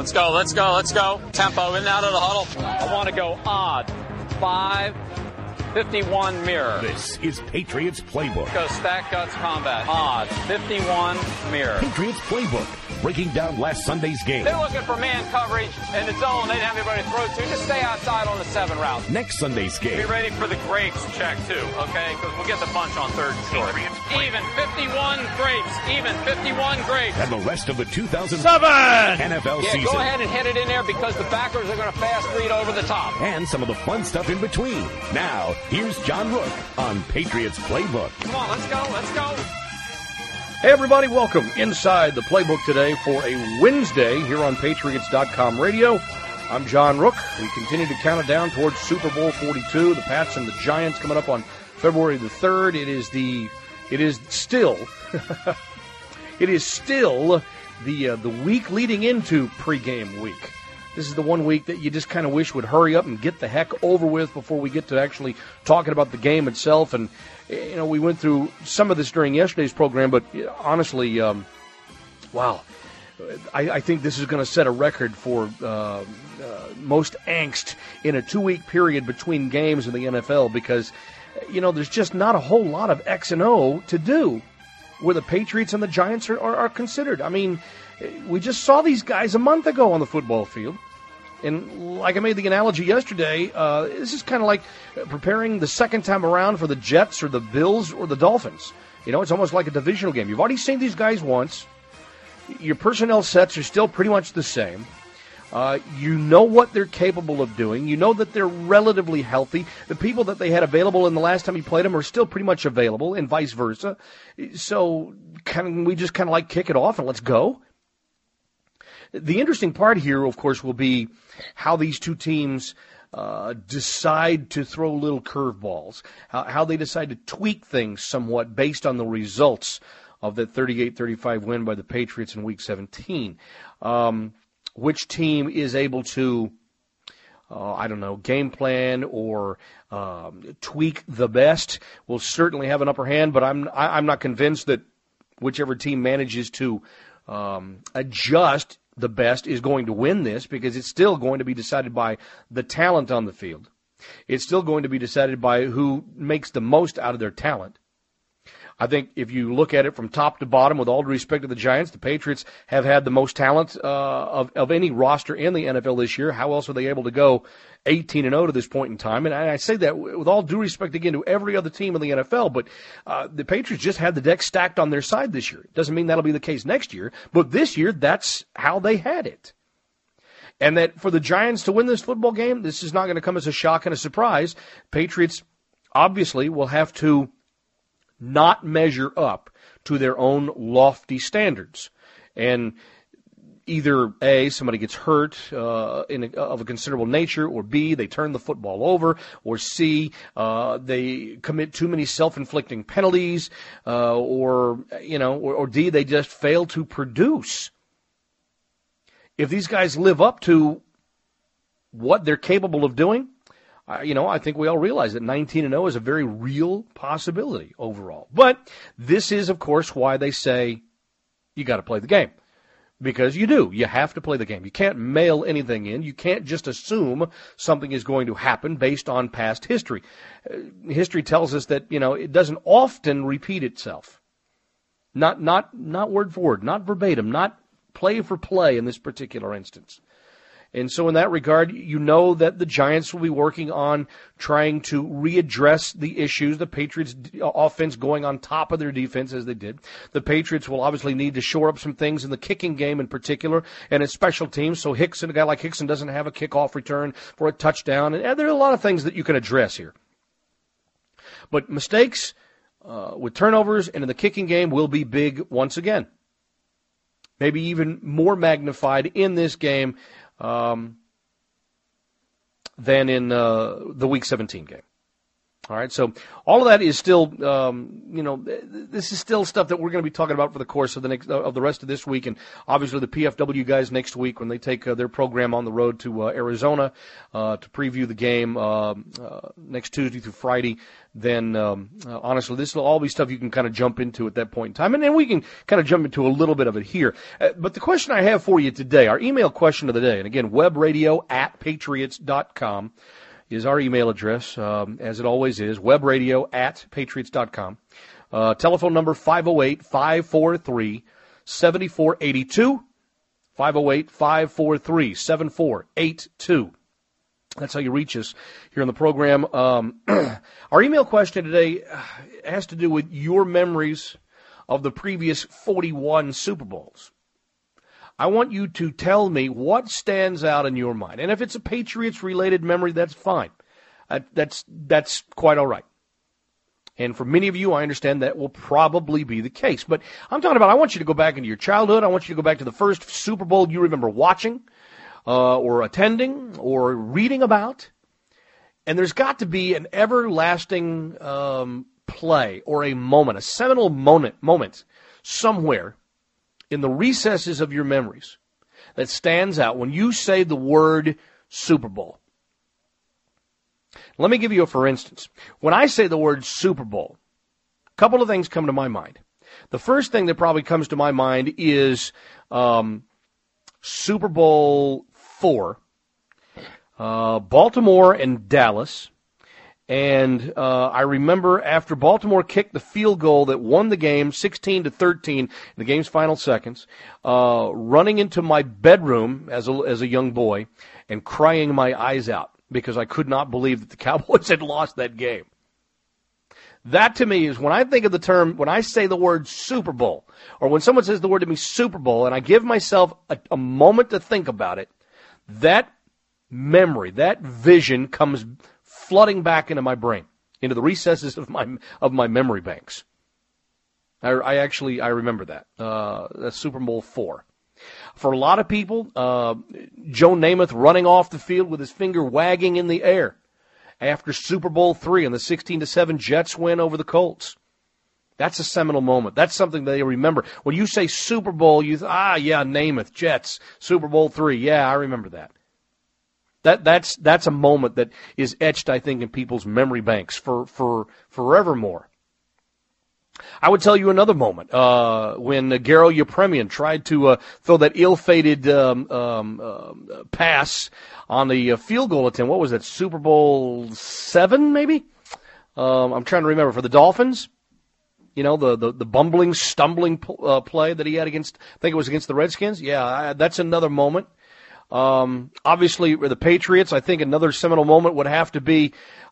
Let's go, let's go, let's go. Tempo in and out of the huddle. I want to go odd. 5-51 mirror. This is Patriots Playbook. Go stack guts combat. Odd. 51 mirror. Patriots Playbook. Breaking down last Sunday's game. They're looking for man coverage in the zone. They didn't have anybody to throw to. Just stay outside on the 7 route. Next Sunday's game. Be ready for the grapes check, too, okay? Because we'll get the bunch on 3rd and short. Even 51 grapes. Even 51 grapes. And the rest of the 2007 NFL season. Go ahead and hit it in there because the backers are going to fast read over the top. And some of the fun stuff in between. Now, here's John Rook on Patriots Playbook. Come on, let's go, let's go. Hey, everybody, welcome inside the Playbook today for a Wednesday here on Patriots.com radio. I'm John Rook. We continue to count it down towards Super Bowl 42, the Pats and the Giants coming up on February the 3rd. It is still the week leading into pregame week. This is the one week that you just kind of wish would hurry up and get the heck over with before we get to actually talking about the game itself. And, you know, we went through some of this during yesterday's program, but honestly, wow. I think this is going to set a record for most angst in a 2-week period between games in the NFL because, you know, there's just not a whole lot of X and O to do where the Patriots and the Giants are considered. I mean, we just saw these guys a month ago on the football field. And like I made the analogy yesterday, this is kind of like preparing the second time around for the Jets or the Bills or the Dolphins. You know, it's almost like a divisional game. You've already seen these guys once. Your personnel sets are still pretty much the same. You know what they're capable of doing. You know that they're relatively healthy. The people that they had available in the last time you played them are still pretty much available, and vice versa. So we just kind of like kick it off and let's go. The interesting part here, of course, will be how these two teams decide to throw little curveballs, how they decide to tweak things somewhat based on the results of that 38-35 win by the Patriots in Week 17. Which team is able to, game plan or tweak the best will certainly have an upper hand, but I'm not convinced that whichever team manages to adjust the best is going to win this because it's still going to be decided by the talent on the field. It's still going to be decided by who makes the most out of their talent. I think if you look at it from top to bottom, with all due respect to the Giants, the Patriots have had the most talent of any roster in the NFL this year. How else are they able to go 18-0 to this point in time? And I say that with all due respect, again, to every other team in the NFL, but the Patriots just had the deck stacked on their side this year. It doesn't mean that'll be the case next year, but this year, that's how they had it. And that for the Giants to win this football game, this is not going to come as a shock and a surprise. Patriots obviously will have to not measure up to their own lofty standards. And either A, somebody gets hurt of a considerable nature, or B, they turn the football over, or C, they commit too many self-inflicting penalties, or D, they just fail to produce. If these guys live up to what they're capable of doing, I think we all realize that 19-0 is a very real possibility overall. But this is, of course, why they say you got to play the game. Because you do. You have to play the game. You can't mail anything in. You can't just assume something is going to happen based on past history. History tells us that, it doesn't often repeat itself. Not word for word, not verbatim, not play for play in this particular instance. And so in that regard, you know that the Giants will be working on trying to readdress the issues, the Patriots' offense going on top of their defense as they did. The Patriots will obviously need to shore up some things in the kicking game in particular and in special teams. So a guy like Hickson doesn't have a kickoff return for a touchdown. And there are a lot of things that you can address here. But mistakes with turnovers and in the kicking game will be big once again. Maybe even more magnified in this game than in the Week 17 game. All right, so all of that is still, this is still stuff that we're going to be talking about for the course of the rest of this week, and obviously the PFW guys next week when they take their program on the road to Arizona to preview the game next Tuesday through Friday. Then, honestly, this will all be stuff you can kind of jump into at that point in time, and then we can kind of jump into a little bit of it here. But the question I have for you today, our email question of the day, and again, webradio@patriots.com. is our email address, as it always is, webradio@patriots.com. Telephone number 508-543-7482, 508-543-7482. That's how you reach us here on the program. Our email question today has to do with your memories of the previous 41 Super Bowls. I want you to tell me what stands out in your mind. And if it's a Patriots-related memory, that's fine. That's quite all right. And for many of you, I understand that will probably be the case. But I'm talking about, I want you to go back into your childhood. I want you to go back to the first Super Bowl you remember watching or attending or reading about. And there's got to be an everlasting play or a moment, a seminal moment somewhere in the recesses of your memories that stands out when you say the word Super Bowl. Let me give you a for instance. When I say the word Super Bowl, a couple of things come to my mind. The first thing that probably comes to my mind is Super Bowl IV, Baltimore and Dallas. And I remember after Baltimore kicked the field goal that won the game 16-13 in the game's final seconds, running into my bedroom as a young boy and crying my eyes out because I could not believe that the Cowboys had lost that game. That to me is when I think of the term, when I say the word Super Bowl, or when someone says the word to me Super Bowl, and I give myself a moment to think about it, that memory, that vision comes flooding back into my brain, into the recesses of my memory banks. I remember that. That's Super Bowl IV. For a lot of people, Joe Namath running off the field with his finger wagging in the air after Super Bowl III and the 16-7 Jets win over the Colts. That's a seminal moment. That's something they remember. When you say Super Bowl, Namath, Jets, Super Bowl III. Yeah, I remember that. That's a moment that is etched, I think, in people's memory banks for forevermore. I would tell you another moment when Garo Yepremian tried to throw that ill-fated pass on the field goal attempt. What was that, Super Bowl VII, maybe? I'm trying to remember. For the Dolphins, you know, the bumbling, stumbling play that he had against, I think it was against the Redskins. Yeah, that's another moment. Obviously, the Patriots, I think another seminal moment would have to be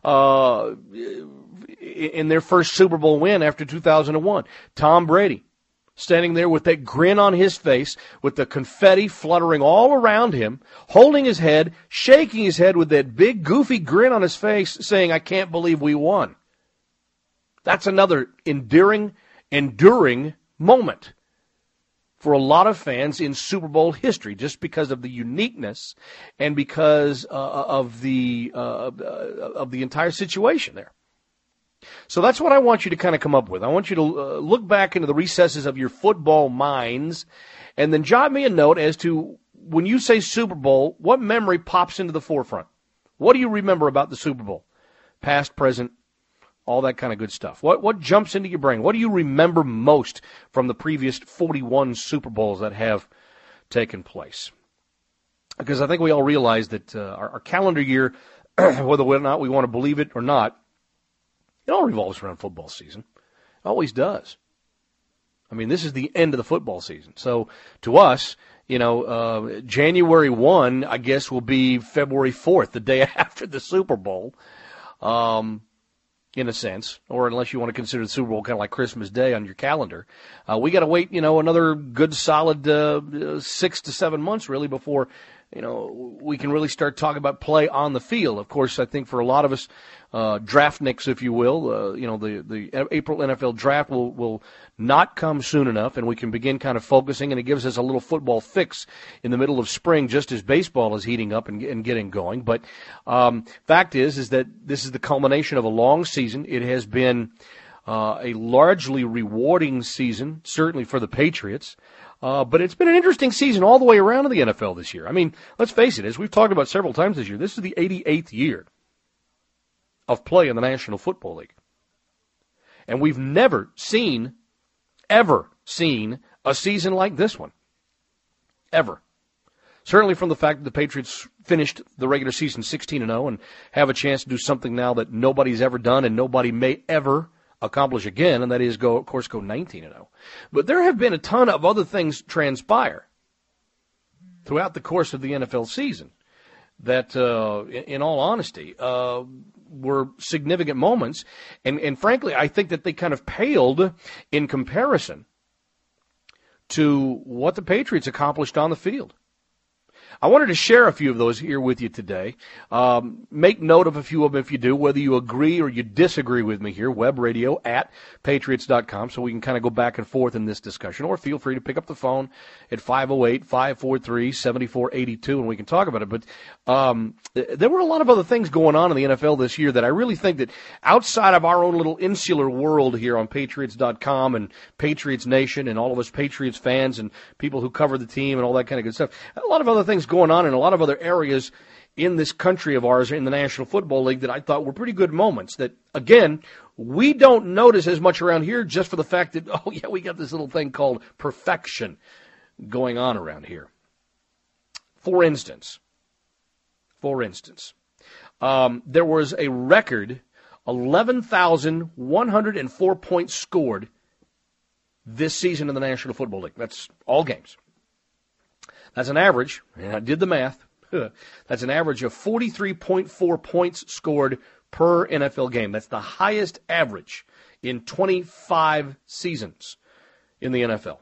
in their first Super Bowl win after 2001. Tom Brady standing there with that grin on his face, with the confetti fluttering all around him, holding his head, shaking his head with that big, goofy grin on his face, saying, "I can't believe we won." That's another enduring moment for a lot of fans in Super Bowl history, just because of the uniqueness and because of the entire situation there. So that's what I want you to kind of come up with. I want you to look back into the recesses of your football minds and then jot me a note as to when you say Super Bowl, what memory pops into the forefront? What do you remember about the Super Bowl? Past, present, all that kind of good stuff. What jumps into your brain? What do you remember most from the previous 41 Super Bowls that have taken place? Because I think we all realize that our calendar year, whether or not we want to believe it or not, it all revolves around football season. It always does. I mean, this is the end of the football season. So to us, you know, January 1, I guess, will be February 4th, the day after the Super Bowl. In a sense, or unless you want to consider the Super Bowl kind of like Christmas Day on your calendar. We got to wait, you know, another good solid 6 to 7 months, really, before, you know, we can really start talking about play on the field. Of course, I think for a lot of us, draftniks, if you will, you know, the April NFL draft will not come soon enough, and we can begin kind of focusing, and it gives us a little football fix in the middle of spring, just as baseball is heating up and getting going. But fact is that this is the culmination of a long season. season. It has been a largely rewarding season, certainly for the Patriots. But it's been an interesting season all the way around in the NFL this year. I mean, let's face it, as we've talked about several times this year, this is the 88th year of play in the National Football League. And we've never ever seen a season like this one. Ever. Certainly from the fact that the Patriots finished the regular season 16-0 and have a chance to do something now that nobody's ever done and nobody may ever accomplish again, and that is go 19-0. But there have been a ton of other things transpire throughout the course of the NFL season that, in all honesty, were significant moments. And frankly, I think that they kind of paled in comparison to what the Patriots accomplished on the field. I wanted to share a few of those here with you today. Make note of a few of them if you do, whether you agree or you disagree with me here, webradio@patriots.com, so we can kind of go back and forth in this discussion. Or feel free to pick up the phone at 508-543-7482, and we can talk about it. But there were a lot of other things going on in the NFL this year that I really think that outside of our own little insular world here on patriots.com and Patriots Nation and all of us Patriots fans and people who cover the team and all that kind of good stuff, a lot of other things going on in a lot of other areas in this country of ours, in the National Football League, that I thought were pretty good moments that, again, we don't notice as much around here just for the fact that, oh, yeah, we got this little thing called perfection going on around here. For instance, there was a record 11,104 points scored this season in the National Football League. That's all games. That's an average, and I did the math, that's an average of 43.4 points scored per NFL game. That's the highest average in 25 seasons in the NFL.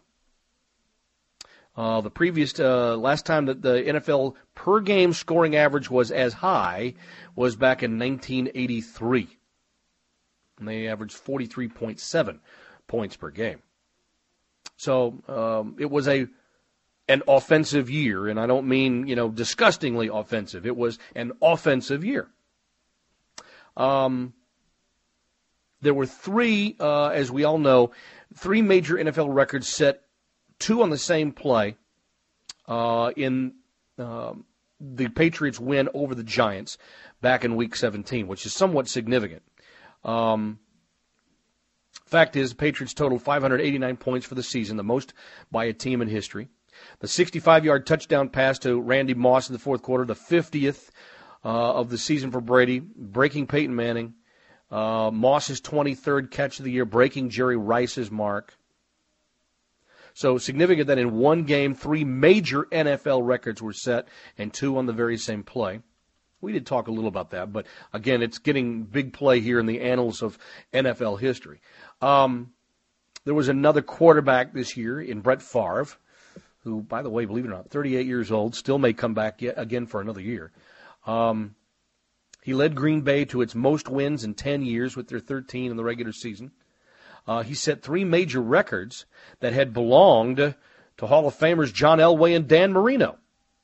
The previous, last time that the NFL per game scoring average was as high was back in 1983. And they averaged 43.7 points per game. So it was an offensive year, and I don't mean, disgustingly offensive. It was an offensive year. There were three, as we all know, three major NFL records set, two on the same play in the Patriots' win over the Giants back in Week 17, which is somewhat significant. Fact is, the Patriots totaled 589 points for the season, the most by a team in history. The 65-yard touchdown pass to Randy Moss in the fourth quarter, the 50th of the season for Brady, breaking Peyton Manning. Moss's 23rd catch of the year, breaking Jerry Rice's mark. So significant that in one game, three major NFL records were set, and two on the very same play. We did talk a little about that, but again, it's getting big play here in the annals of NFL history. There was another quarterback this year in Brett Favre, who, by the way, believe it or not, 38 years old, still may come back yet again for another year. He led Green Bay to its most wins in 10 years with their 13 in the regular season. He set three major records that had belonged to Hall of Famers John Elway and Dan Marino.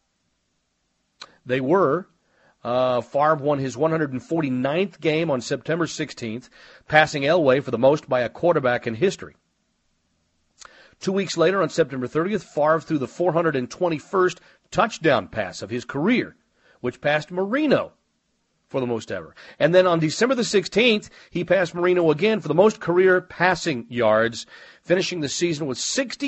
They were, Favre won his 149th game on September 16th, passing Elway for the most by a quarterback in history. 2 weeks later, on September 30th, Favre threw the 421st touchdown pass of his career, which passed Marino for the most ever. And then on December the 16th, he passed Marino again for the most career passing yards, finishing the season with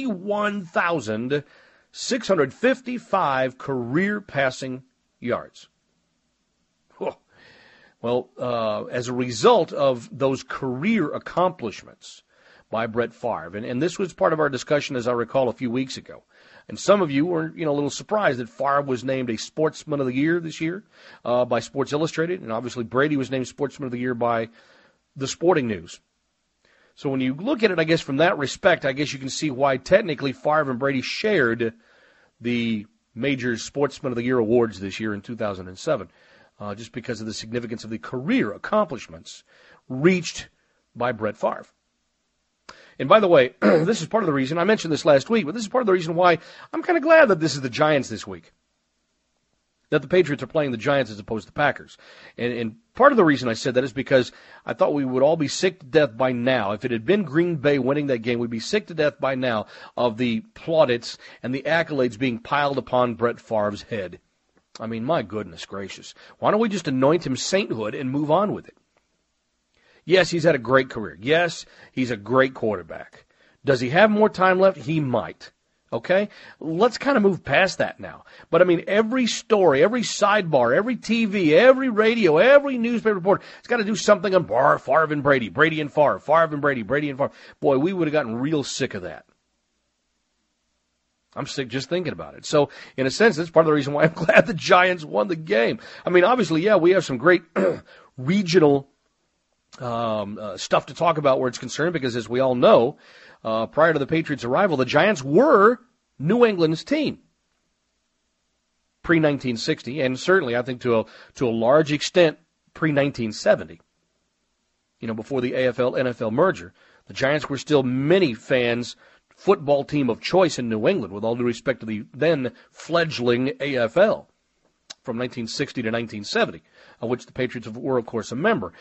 61,655 career passing yards. Well, as a result of those career accomplishments by Brett Favre, and this was part of our discussion, as I recall, a few weeks ago. And some of you were, a little surprised that Favre was named a Sportsman of the Year this year by Sports Illustrated, and obviously Brady was named Sportsman of the Year by the Sporting News. So when you look at it, I guess from that respect, I guess you can see why technically Favre and Brady shared the major Sportsman of the Year awards this year in 2007, just because of the significance of the career accomplishments reached by Brett Favre. And by the way, this is part of the reason, I mentioned this last week, but this is part of the reason why I'm kind of glad that this is the Giants this week. that the Patriots are playing the Giants as opposed to the Packers. And part of the reason I said that is because I thought we would all be sick to death by now. If it had been Green Bay winning that game, we'd be sick to death by now of the plaudits and the accolades being piled upon Brett Favre's head. I mean, my goodness gracious. Why don't we just anoint him sainthood and move on with it? Yes, he's had a great career. Yes, he's a great quarterback. Does he have more time left? He might. Okay? Let's kind of move past that now. But, I mean, every story, every sidebar, every TV, every radio, every newspaper report, it's got to do something on Favre and Brady, Brady and Favre, Favre and Brady, Brady and Favre. Boy, we would have gotten real sick of that. I'm sick just thinking about it. So, in a sense, that's part of the reason why I'm glad the Giants won the game. I mean, obviously, yeah, we have some great regional stuff to talk about where it's concerned because, as we all know, prior to the Patriots' arrival, the Giants were New England's team pre-1960, and certainly, I think, to a large extent, pre-1970. You know, before the AFL-NFL merger, the Giants were still many fans' football team of choice in New England, with all due respect to the then fledgling AFL from 1960 to 1970, of which the Patriots were, of course, a member.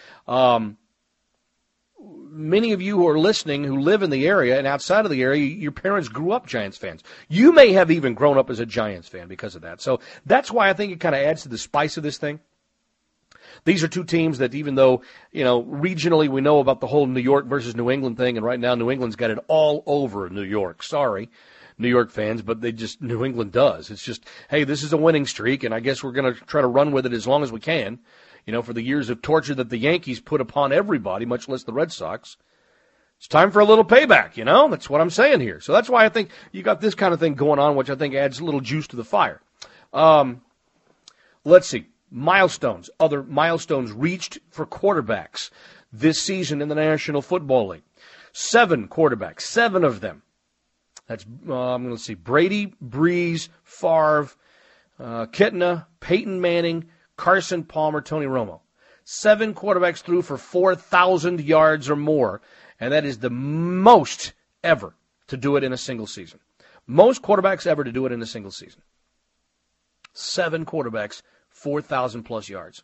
Many of you who are listening who live in the area and outside of the area, your parents grew up Giants fans. You may have even grown up as a Giants fan because of that. So that's why I think it kind of adds to the spice of this thing. These are two teams that, even though, you know, regionally we know about the whole New York versus New England thing, and right now New England's got it all over New York. Sorry, New York fans, but New England does. It's just, hey, this is a winning streak, and I guess we're going to try to run with it as long as we can. You know, for the years of torture that the Yankees put upon everybody, much less the Red Sox. It's time for a little payback, you know? That's what I'm saying here. So that's why I think you got this kind of thing going on, which I think adds a little juice to the fire. Let's see. Milestones. Other milestones reached for quarterbacks this season in the National Football League. 7 quarterbacks. 7 of them. That's, let's see, Brady, Breeze, Favre, Kitna, Peyton Manning, Carson Palmer, Tony Romo. 7 quarterbacks threw for 4,000 yards or more, and that is the most ever to do it in a single season. Most quarterbacks ever to do it in a single season. 7 quarterbacks, 4,000-plus yards.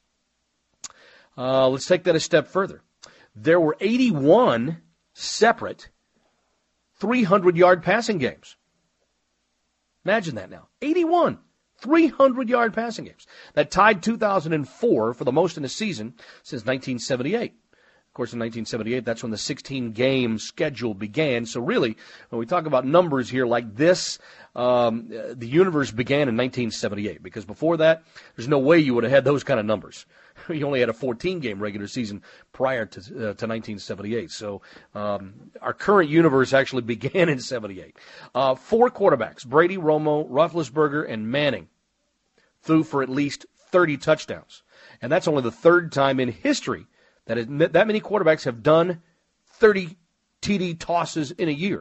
Let's take that a step further. There were 81 separate 300-yard passing games. Imagine that now. 81 300-yard passing games. That tied 2004 for the most in a season since 1978. Of course, in 1978, that's when the 16-game schedule began. So really, when we talk about numbers here like this, the universe began in 1978, because before that, there's no way you would have had those kind of numbers. You only had a 14-game regular season prior to 1978. So our current universe actually began in 78. 4 quarterbacks, Brady, Romo, Roethlisberger, and Manning, threw for at least 30 touchdowns. And that's only the 3rd time in history that many quarterbacks have done 30 TD tosses in a year.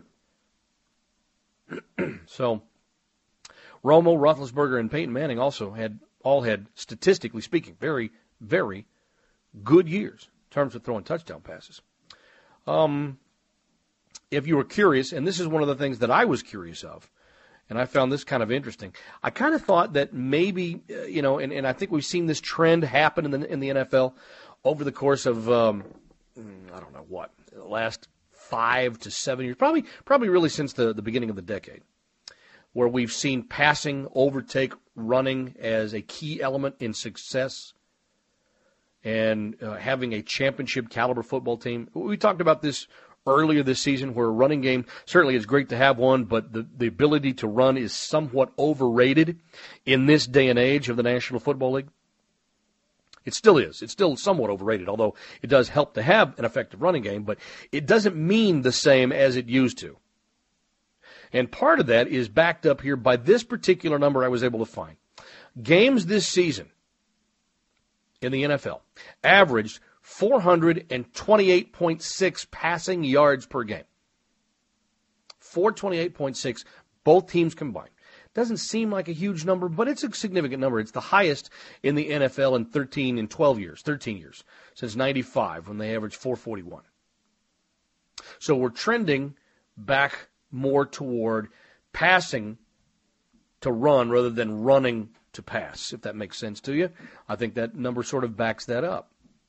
So Romo, Roethlisberger, and Peyton Manning also had, statistically speaking, very, very good years in terms of throwing touchdown passes. If you were curious, and this is one of the things that I was curious of, and I found this kind of interesting, I kind of thought that maybe, and I think we've seen this trend happen in the NFL over the course of, I don't know what, the last 5 to 7 years, probably really since the beginning of the decade, where we've seen passing overtake running as a key element in success and having a championship caliber football team. We talked about this earlier this season, where a running game certainly is great to have one, but the ability to run is somewhat overrated in this day and age of the National Football League. It still is. It's still somewhat overrated, although it does help to have an effective running game, but it doesn't mean the same as it used to. And part of that is backed up here by this particular number I was able to find. Games this season in the NFL averaged 428.6 passing yards per game. 428.6, both teams combined. Doesn't seem like a huge number, but it's a significant number. It's the highest in the NFL in 13 years, since 95, when they averaged 441. So we're trending back more toward passing to run rather than running to pass, if that makes sense to you. I think that number sort of backs that up.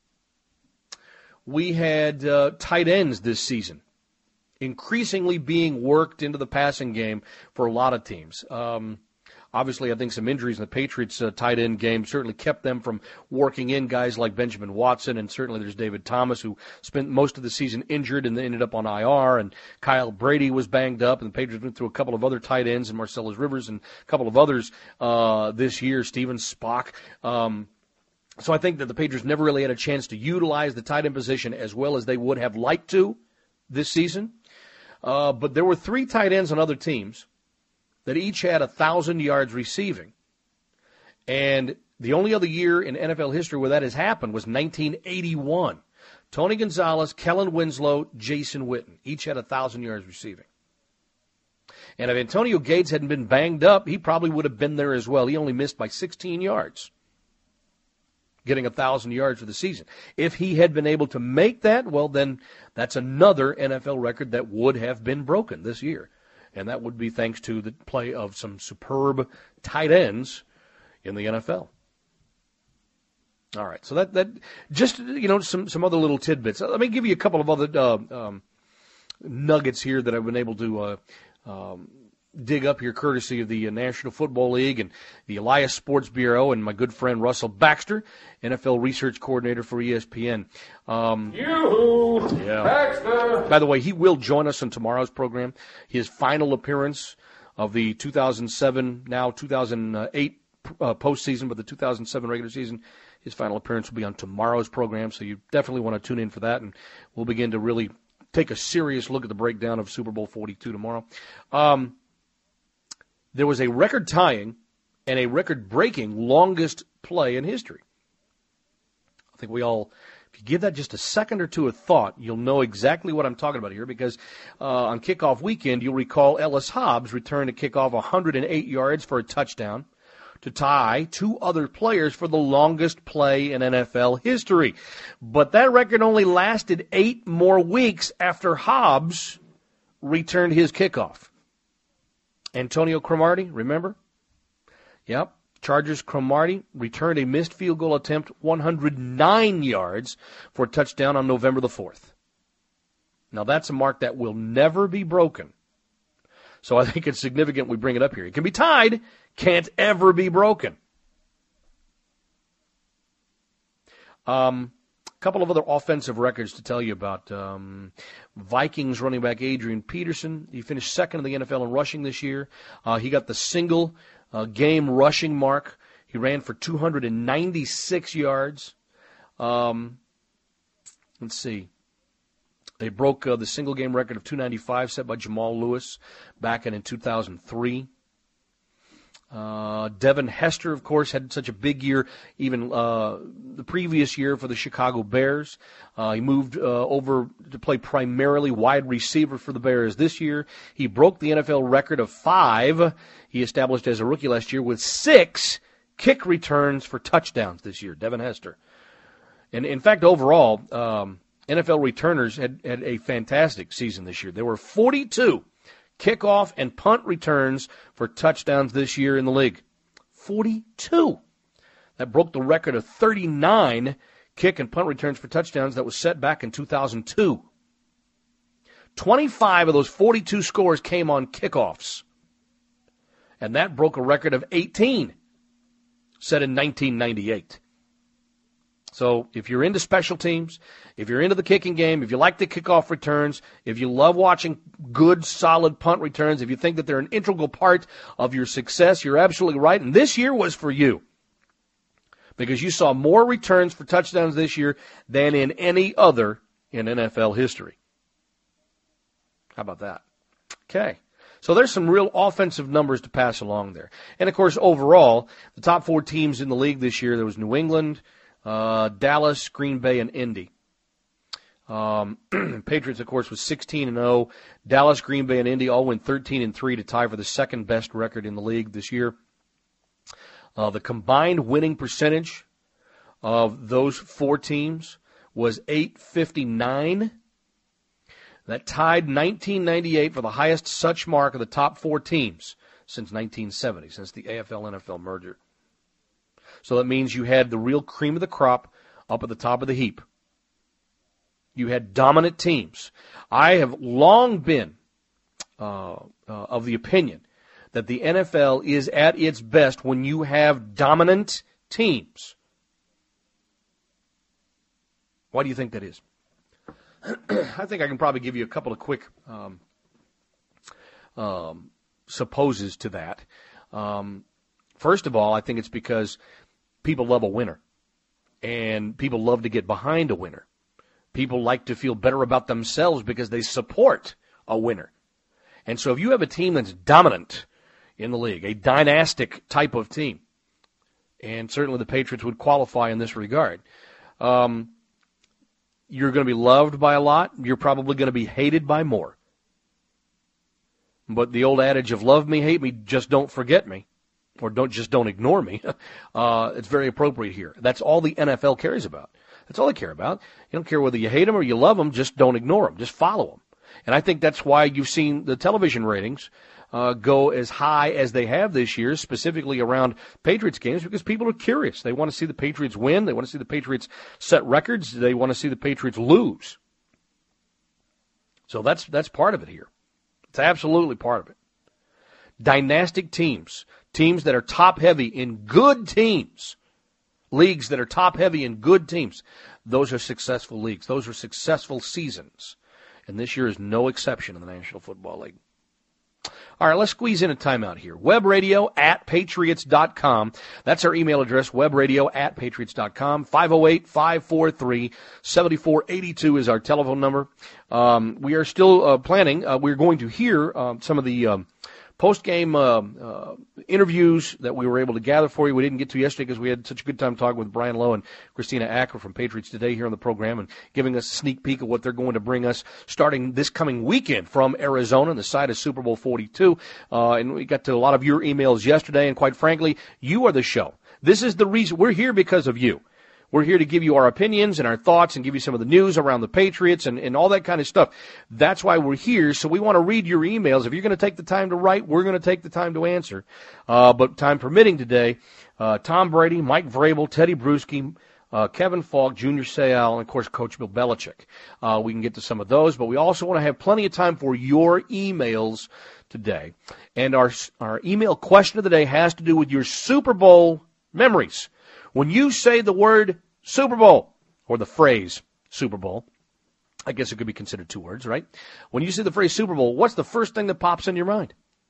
We had tight ends this season increasingly being worked into the passing game for a lot of teams. Obviously, I think some injuries in the Patriots' tight end game certainly kept them from working in guys like Benjamin Watson, and certainly there's David Thomas, who spent most of the season injured and ended up on IR, and Kyle Brady was banged up, and the Patriots went through a couple of other tight ends, and Marcellus Rivers and a couple of others this year, Steven Spock. So I think that the Patriots never really had a chance to utilize the tight end position as well as they would have liked to this season. But there were 3 tight ends on other teams that each had 1,000 yards receiving. And the only other year in NFL history where that has happened was 1981. Tony Gonzalez, Kellen Winslow, Jason Witten, each had 1,000 yards receiving. And if Antonio Gates hadn't been banged up, he probably would have been there as well. He only missed by 16 yards, getting 1,000 yards for the season. If he had been able to make that, well, then that's another NFL record that would have been broken this year. And that would be thanks to the play of some superb tight ends in the NFL. All right, so that just, some other little tidbits. Let me give you a couple of other nuggets here that I've been able to dig up here courtesy of the National Football League and the Elias Sports Bureau and my good friend Russell Baxter, NFL Research Coordinator for ESPN. Yeah. Baxter! By the way, he will join us on tomorrow's program. His final appearance of the 2007, now 2008 postseason, but the 2007 regular season, his final appearance will be on tomorrow's program, so you definitely want to tune in for that, and we'll begin to really take a serious look at the breakdown of Super Bowl 42 tomorrow. There was a record-tying and a record-breaking longest play in history. I think we all, if you give that just a second or two of thought, you'll know exactly what I'm talking about here, because on kickoff weekend, you'll recall Ellis Hobbs returned to kickoff 108 yards for a touchdown to tie 2 other players for the longest play in NFL history. But that record only lasted 8 more weeks after Hobbs returned his kickoff. Antonio Cromartie, remember? Yep. Chargers Cromartie returned a missed field goal attempt 109 yards for a touchdown on November the 4th. Now, that's a mark that will never be broken. So I think it's significant we bring it up here. It can be tied, can't ever be broken. A couple of other offensive records to tell you about. Vikings running back Adrian Peterson. He finished second in the NFL in rushing this year. He got the single game rushing mark. He ran for 296 yards. Let's see. They broke the single game record of 295 set by Jamal Lewis back in 2003. Devin Hester, of course, had such a big year even the previous year for the Chicago Bears. He moved over to play primarily wide receiver for the Bears this year. He broke the NFL record of 5 he established as a rookie last year with 6 kick returns for touchdowns this year, Devin Hester. And, in fact, overall, NFL returners had a fantastic season this year. There were 42 kickoff and punt returns for touchdowns this year in the league. 42. That broke the record of 39 kick and punt returns for touchdowns that was set back in 2002. 25 of those 42 scores came on kickoffs. And that broke a record of 18 set in 1998. So if you're into special teams, if you're into the kicking game, if you like the kickoff returns, if you love watching good, solid punt returns, if you think that they're an integral part of your success, you're absolutely right. And this year was for you, because you saw more returns for touchdowns this year than in any other in NFL history. How about that? Okay. So there's some real offensive numbers to pass along there. And, of course, overall, the top 4 teams in the league this year, there was New England, Dallas, Green Bay, and Indy. Patriots, of course, was 16-0. Dallas, Green Bay, and Indy all went 13-3 to tie for the second best record in the league this year. The combined winning percentage of those 4 teams was .859. That tied 1998 for the highest such mark of the top 4 teams since 1970, since the AFL-NFL merger. So that means you had the real cream of the crop up at the top of the heap. You had dominant teams. I have long been of the opinion that the NFL is at its best when you have dominant teams. Why do you think that is? I think I can probably give you a couple of quick supposes to that. First of all, I think it's because people love a winner, and people love to get behind a winner. People like to feel better about themselves because they support a winner. And so if you have a team that's dominant in the league, a dynastic type of team, and certainly the Patriots would qualify in this regard, you're going to be loved by a lot. You're probably going to be hated by more. But the old adage of love me, hate me, just don't forget me, or don't ignore me, it's very appropriate here. That's all the NFL cares about. That's all they care about. You don't care whether you hate them or you love them, just don't ignore them. Just follow them. And I think that's why you've seen the television ratings go as high as they have this year, specifically around Patriots games, because people are curious. They want to see the Patriots win. They want to see the Patriots set records. They want to see the Patriots lose. So that's part of it here. It's absolutely part of it. Dynastic teams that are top-heavy in good teams, leagues that are top-heavy in good teams, those are successful leagues. Those are successful seasons. And this year is no exception in the National Football League. All right, let's squeeze in a timeout here. webradio@patriots.com. That's our email address, webradio@patriots.com. 508-543-7482 is our telephone number. We are still planning. We're going to hear some of the post-game interviews that we were able to gather for you. We didn't get to yesterday because we had such a good time talking with Brian Lowe and Christina Acker from Patriots Today here on the program and giving us a sneak peek of what they're going to bring us starting this coming weekend from Arizona on the side of Super Bowl 42. And we got to a lot of your emails yesterday, and quite frankly, you are the show. This is the reason. We're here because of you. We're here to give you our opinions and our thoughts and give you some of the news around the Patriots and all that kind of stuff. That's why we're here. So we want to read your emails. If you're going to take the time to write, we're going to take the time to answer. But time permitting today, Tom Brady, Mike Vrabel, Teddy Bruschi, Kevin Falk, Junior Seau, and, of course, Coach Bill Belichick. We can get to some of those, but we also want to have plenty of time for your emails today. And our email question of the day has to do with your Super Bowl memories. When you say the word Super Bowl, or the phrase Super Bowl, I guess it could be considered two words, right? When you say the phrase Super Bowl, what's the first thing that pops in your mind?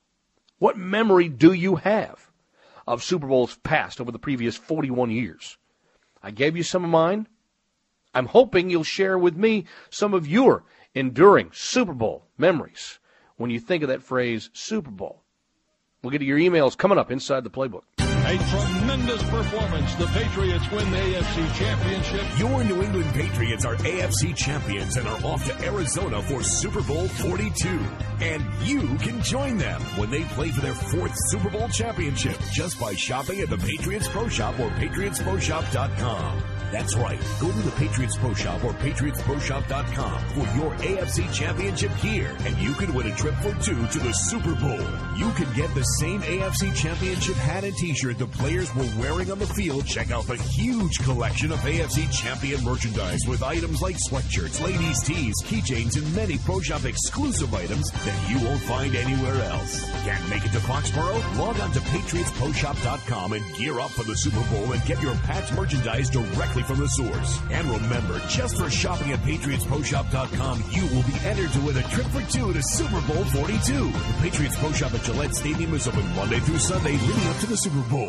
What memory do you have of Super Bowls past over the previous 41 years? I gave you some of mine. I'm hoping you'll share with me some of your enduring Super Bowl memories when you think of that phrase Super Bowl. We'll get to your emails coming up inside the playbook. A tremendous performance. The Patriots win the AFC Championship. Your New England Patriots are AFC champions and are off to Arizona for Super Bowl 42. And you can join them when they play for their fourth Super Bowl championship just by shopping at the Patriots Pro Shop or PatriotsProShop.com. That's right. Go to the Patriots Pro Shop or PatriotsProShop.com for your AFC championship gear, and you can win a trip for two to the Super Bowl. You can get the same AFC championship hat and t-shirt the players were wearing on the field. Check out the huge collection of AFC champion merchandise with items like sweatshirts, ladies' tees, keychains, and many Pro Shop exclusive items that you won't find anywhere else. Can't make it to Foxborough? Log on to PatriotsProShop.com and gear up for the Super Bowl and get your Pats merchandise directly from the source. And remember, just for shopping at PatriotsProShop.com, you will be entered to win a trip for two to Super Bowl 42. The Patriots Pro Shop at Gillette Stadium is open Monday through Sunday leading up to the Super Bowl.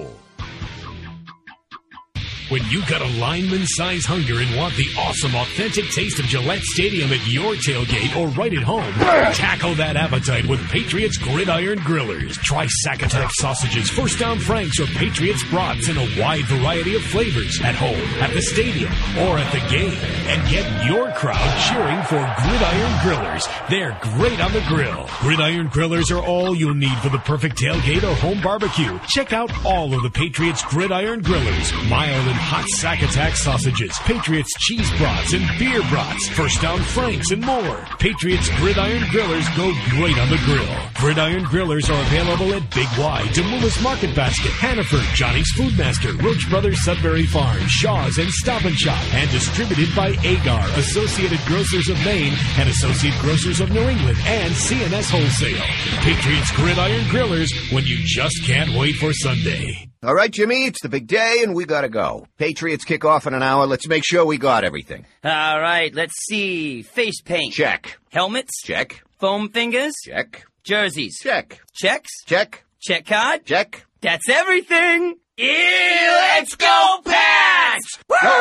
When you got a lineman-size hunger and want the awesome, authentic taste of Gillette Stadium at your tailgate or right at home, tackle that appetite with Patriots Gridiron Grillers. Try Sack Attack sausages, First Down Franks, or Patriots brats in a wide variety of flavors at home, at the stadium, or at the game. And get your crowd cheering for Gridiron Grillers. They're great on the grill. Gridiron Grillers are all you'll need for the perfect tailgate or home barbecue. Check out all of the Patriots Gridiron Grillers. Mild and hot Sack Attack sausages, Patriots cheese brats and beer brats, First Down Franks, and more. Patriots Gridiron Grillers go great on the grill. Gridiron Grillers are available at Big Y, Demoulas Market Basket, Hannaford, Johnny's Foodmaster, Roach Brothers Sudbury Farm, Shaw's, and Stop and Shop, and distributed by Agar, Associated Grocers of Maine, and Associate Grocers of New England, and CNS Wholesale. Patriots Gridiron Grillers, when you just can't wait for Sunday. All right, Jimmy, it's the big day, and we gotta go. Patriots kick off in an hour. Let's make sure we got everything. All right, let's see. Face paint. Check. Helmets. Check. Foam fingers. Check. Jerseys. Check. Checks. Check. Check card. Check. That's everything. Let's go, Pats!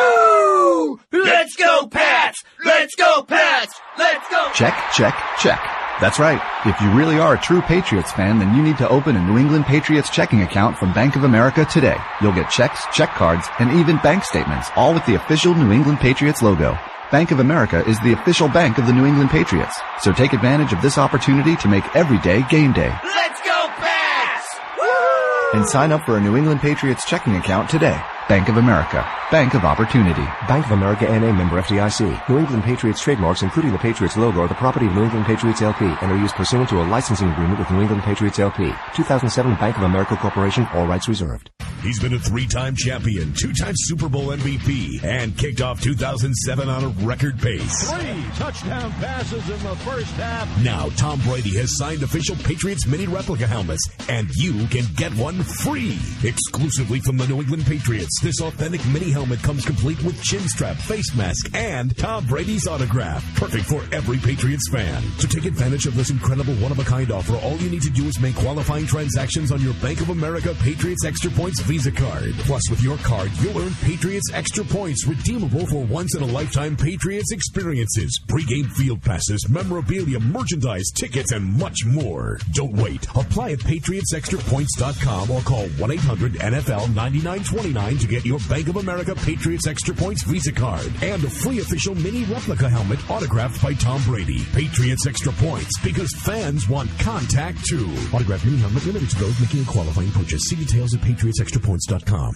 Woo! Let's go, Pats! Let's go, Pats! Let's go! Check, check, check. That's right. If you really are a true Patriots fan, then you need to open a New England Patriots checking account from Bank of America today. You'll get checks, check cards, and even bank statements, all with the official New England Patriots logo. Bank of America is the official bank of the New England Patriots. So take advantage of this opportunity to make every day game day. Let's go, Pats! And sign up for a New England Patriots checking account today. Bank of America. Bank of Opportunity. Bank of America N.A. member FDIC. New England Patriots trademarks, including the Patriots logo, are the property of New England Patriots LP and are used pursuant to a licensing agreement with New England Patriots LP. 2007 Bank of America Corporation. All rights reserved. He's been a 3-time champion, 2-time Super Bowl MVP, and kicked off 2007 on a record pace. 3 touchdown passes in the first half. Now Tom Brady has signed official Patriots mini replica helmets, and you can get one free. Exclusively from the New England Patriots, this authentic mini helmet comes complete with chin strap, face mask, and Tom Brady's autograph. Perfect for every Patriots fan. To take advantage of this incredible one-of-a-kind offer, all you need to do is make qualifying transactions on your Bank of America Patriots Extra Points Visa card. Plus, with your card, you'll earn Patriots Extra Points redeemable for once-in-a-lifetime Patriots experiences, pregame field passes, memorabilia, merchandise, tickets, and much more. Don't wait. Apply at PatriotsExtraPoints.com or call 1-800-NFL-9929 to get your Bank of America Patriots Extra Points Visa card and a free official mini replica helmet autographed by Tom Brady. Patriots Extra Points, because fans want contact too. Autographed mini helmet limited to those making a qualifying purchase. See details at PatriotsExtraPoints.com.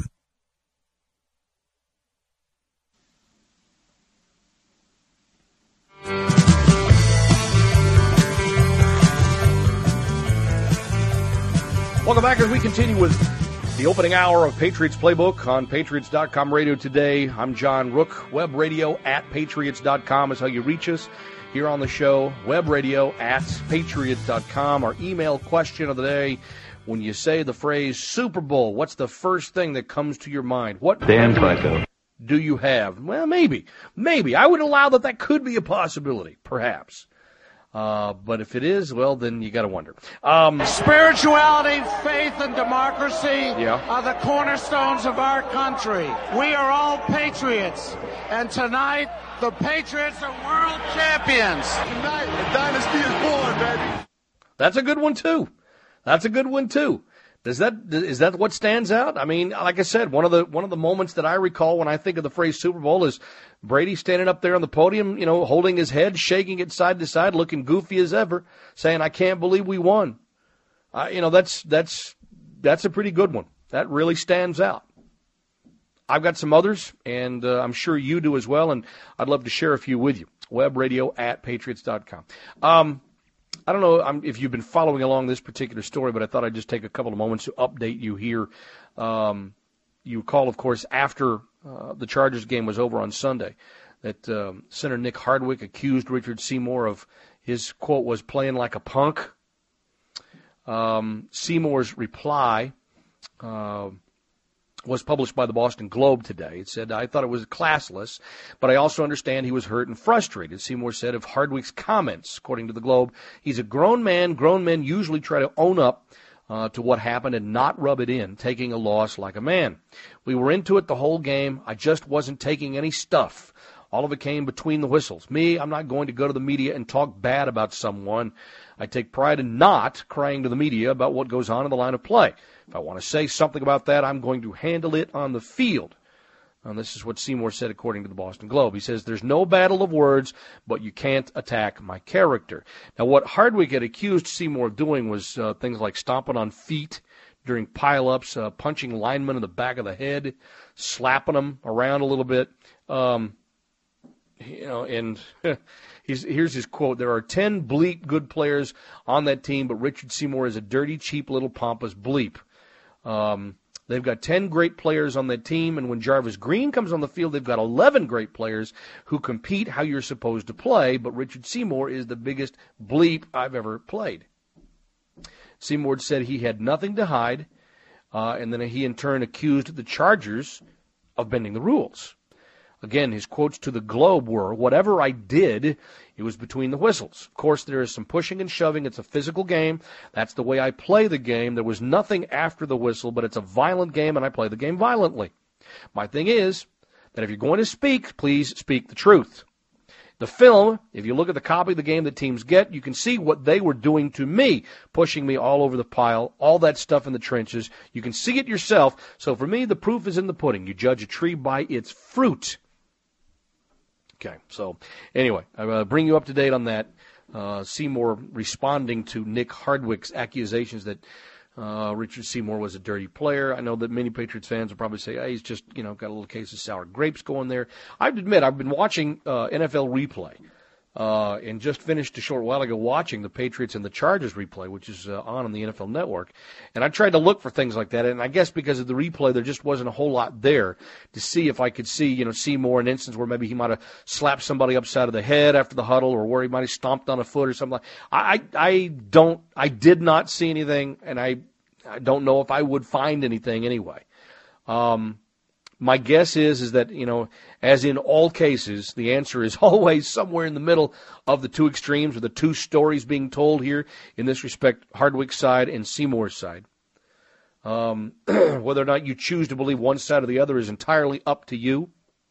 Welcome back as we continue with the opening hour of Patriots Playbook on Patriots.com radio today. I'm John Rook. Web radio at Patriots.com is how you reach us here on the show. Web radio at Patriots.com. Our email question of the day: when you say the phrase Super Bowl, what's the first thing that comes to your mind? What Dan Flacco. Do you have? Well, maybe. I would allow that could be a possibility, perhaps. But if it is, well, then you got to wonder. Spirituality, faith, and democracy are the cornerstones of our country. We are all patriots, and tonight the Patriots are world champions. Tonight, a dynasty is born, baby. That's a good one too. Is that what stands out? I mean, like I said, one of the moments that I recall when I think of the phrase Super Bowl is Brady standing up there on the podium, holding his head, shaking it side to side, looking goofy as ever, saying, "I can't believe we won." That's a pretty good one. That really stands out. I've got some others, and I'm sure you do as well, and I'd love to share a few with you. Web radio at Patriots.com. I don't know if you've been following along this particular story, but I thought I'd just take a couple of moments to update you here. You recall, of course, after the Chargers game was over on Sunday, that Senator Nick Hardwick accused Richard Seymour of, his quote was, playing like a punk. Seymour's reply was published by the Boston Globe today. It said, "I thought it was classless, but I also understand he was hurt and frustrated." Seymour said of Hardwick's comments, according to the Globe, "He's a grown man. Grown men usually try to own up to what happened and not rub it in, taking a loss like a man. We were into it the whole game. I just wasn't taking any stuff. All of it came between the whistles. Me, I'm not going to go to the media and talk bad about someone. I take pride in not crying to the media about what goes on in the line of play. If I want to say something about that, I'm going to handle it on the field." And this is what Seymour said according to the Boston Globe. He says, "There's no battle of words, but you can't attack my character." Now, what Hardwick had accused Seymour of doing was things like stomping on feet during pile-ups, punching linemen in the back of the head, slapping them around a little bit. And here's his quote: "There are 10 bleep good players on that team, but Richard Seymour is a dirty, cheap, little pompous bleep. They've got 10 great players on that team, and when Jarvis Green comes on the field, they've got 11 great players who compete how you're supposed to play, but Richard Seymour is the biggest bleep I've ever played." Seymour said he had nothing to hide, and then he in turn accused the Chargers of bending the rules. Again, his quotes to the Globe were, "Whatever I did, it was between the whistles. Of course, there is some pushing and shoving. It's a physical game. That's the way I play the game. There was nothing after the whistle, but it's a violent game, and I play the game violently. My thing is that if you're going to speak, please speak the truth. The film, if you look at the copy of the game that teams get, you can see what they were doing to me, pushing me all over the pile, all that stuff in the trenches. You can see it yourself. So for me, the proof is in the pudding. You judge a tree by its fruit." Okay, so anyway, I'll bring you up to date on that. Seymour responding to Nick Hardwick's accusations that Richard Seymour was a dirty player. I know that many Patriots fans will probably say, hey, he's just, got a little case of sour grapes going there. I have to admit, I've been watching NFL replay and just finished a short while ago watching the Patriots and the Chargers replay, which is on the NFL Network. And I tried to look for things like that, and I guess because of the replay, there just wasn't a whole lot there to see if I could see, Seymour, an instance where maybe he might have slapped somebody upside of the head after the huddle, or where he might have stomped on a foot or something like that. I did not see anything, and I don't know if I would find anything anyway. My guess is that, as in all cases, the answer is always somewhere in the middle of the two extremes, or the two stories being told here, in this respect, Hardwick's side and Seymour's side. Whether or not you choose to believe one side or the other is entirely up to you.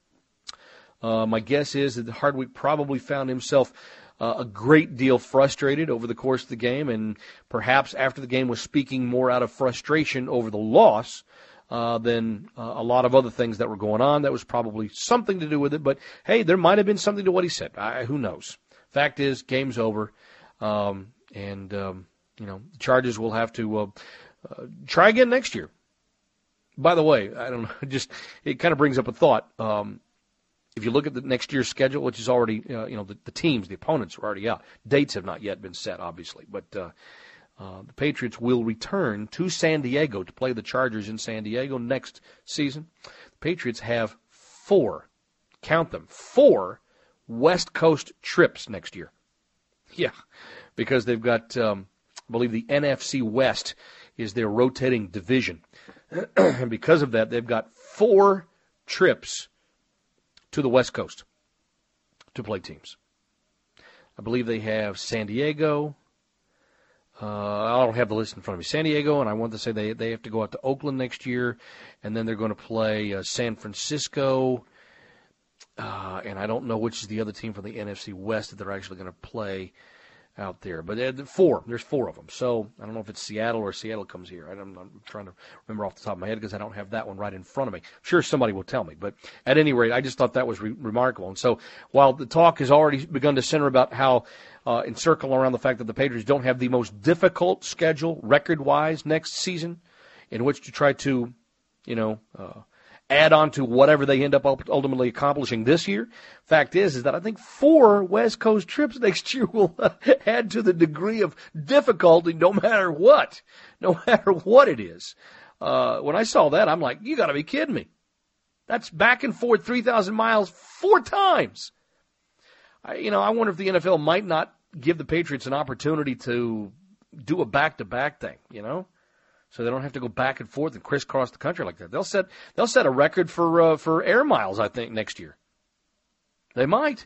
My guess is that Hardwick probably found himself a great deal frustrated over the course of the game, and perhaps after the game was speaking more out of frustration over the loss than a lot of other things that were going on. That was probably something to do with it, but hey, there might have been something to what he said. Who knows? Fact is, game's over, and the Chargers will have to try again next year. By the way, I don't know, it kind of brings up a thought. If you look at the next year's schedule, which is already, the teams, the opponents are already out. Dates have not yet been set, obviously, but the Patriots will return to San Diego to play the Chargers in San Diego next season. The Patriots have 4 West Coast trips next year. Yeah, because they've got, I believe the NFC West is their rotating division. And because of that, they've got 4 trips to the West Coast to play teams. I believe they have San Diego. I don't have the list in front of me. San Diego, and I want to say they have to go out to Oakland next year, and then they're going to play San Francisco, and I don't know which is the other team from the NFC West that they're actually going to play out there. But there's 4 of them. So I don't know if it's Seattle or Seattle comes here. I'm trying to remember off the top of my head because I don't have that one right in front of me. I'm sure somebody will tell me. But at any rate, I just thought that was remarkable. And so while the talk has already begun to center about how encircle around the fact that the Patriots don't have the most difficult schedule record-wise next season in which to try to, add on to whatever they end up ultimately accomplishing this year. Fact is that I think 4 West Coast trips next year will add to the degree of difficulty no matter what it is. When I saw that, I'm like, you got to be kidding me. That's back and forth 3,000 miles 4 times. I wonder if the NFL might not give the Patriots an opportunity to do a back-to-back thing, so they don't have to go back and forth and crisscross the country like that. They'll set a record for air miles, I think, next year. They might.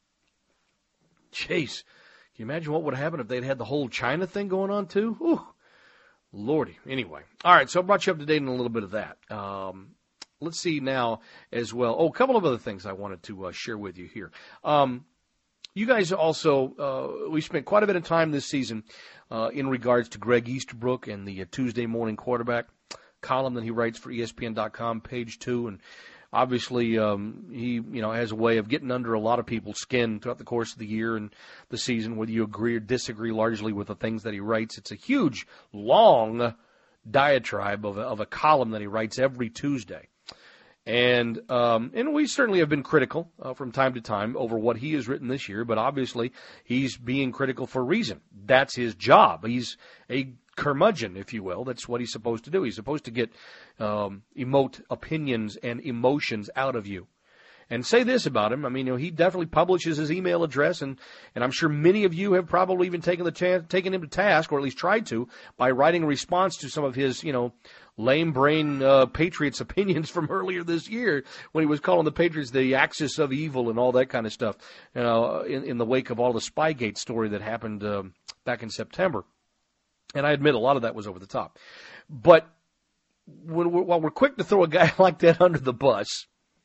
Jeez, can you imagine what would happen if they'd had the whole China thing going on too? Ooh, Lordy. Anyway, all right. So I brought you up to date on a little bit of that. Let's see now as well. Oh, a couple of other things I wanted to share with you here. You guys also, we spent quite a bit of time this season in regards to Greg Easterbrook and the Tuesday Morning Quarterback column that he writes for ESPN.com, page 2. And obviously, he, has a way of getting under a lot of people's skin throughout the course of the year and the season, whether you agree or disagree largely with the things that he writes. It's a huge, long diatribe of a column that he writes every Tuesday. And we certainly have been critical from time to time over what he has written this year, but obviously he's being critical for a reason. That's his job. He's a curmudgeon, if you will. That's what he's supposed to do. He's supposed to get emote opinions and emotions out of you. And say this about him. I mean, he definitely publishes his email address, and I'm sure many of you have probably even taken him to task, or at least tried to, by writing a response to some of his, lame brain Patriots opinions from earlier this year when he was calling the Patriots the axis of evil and all that kind of stuff, in the wake of all the Spygate story that happened back in September. And I admit a lot of that was over the top. But while we're quick to throw a guy like that under the bus,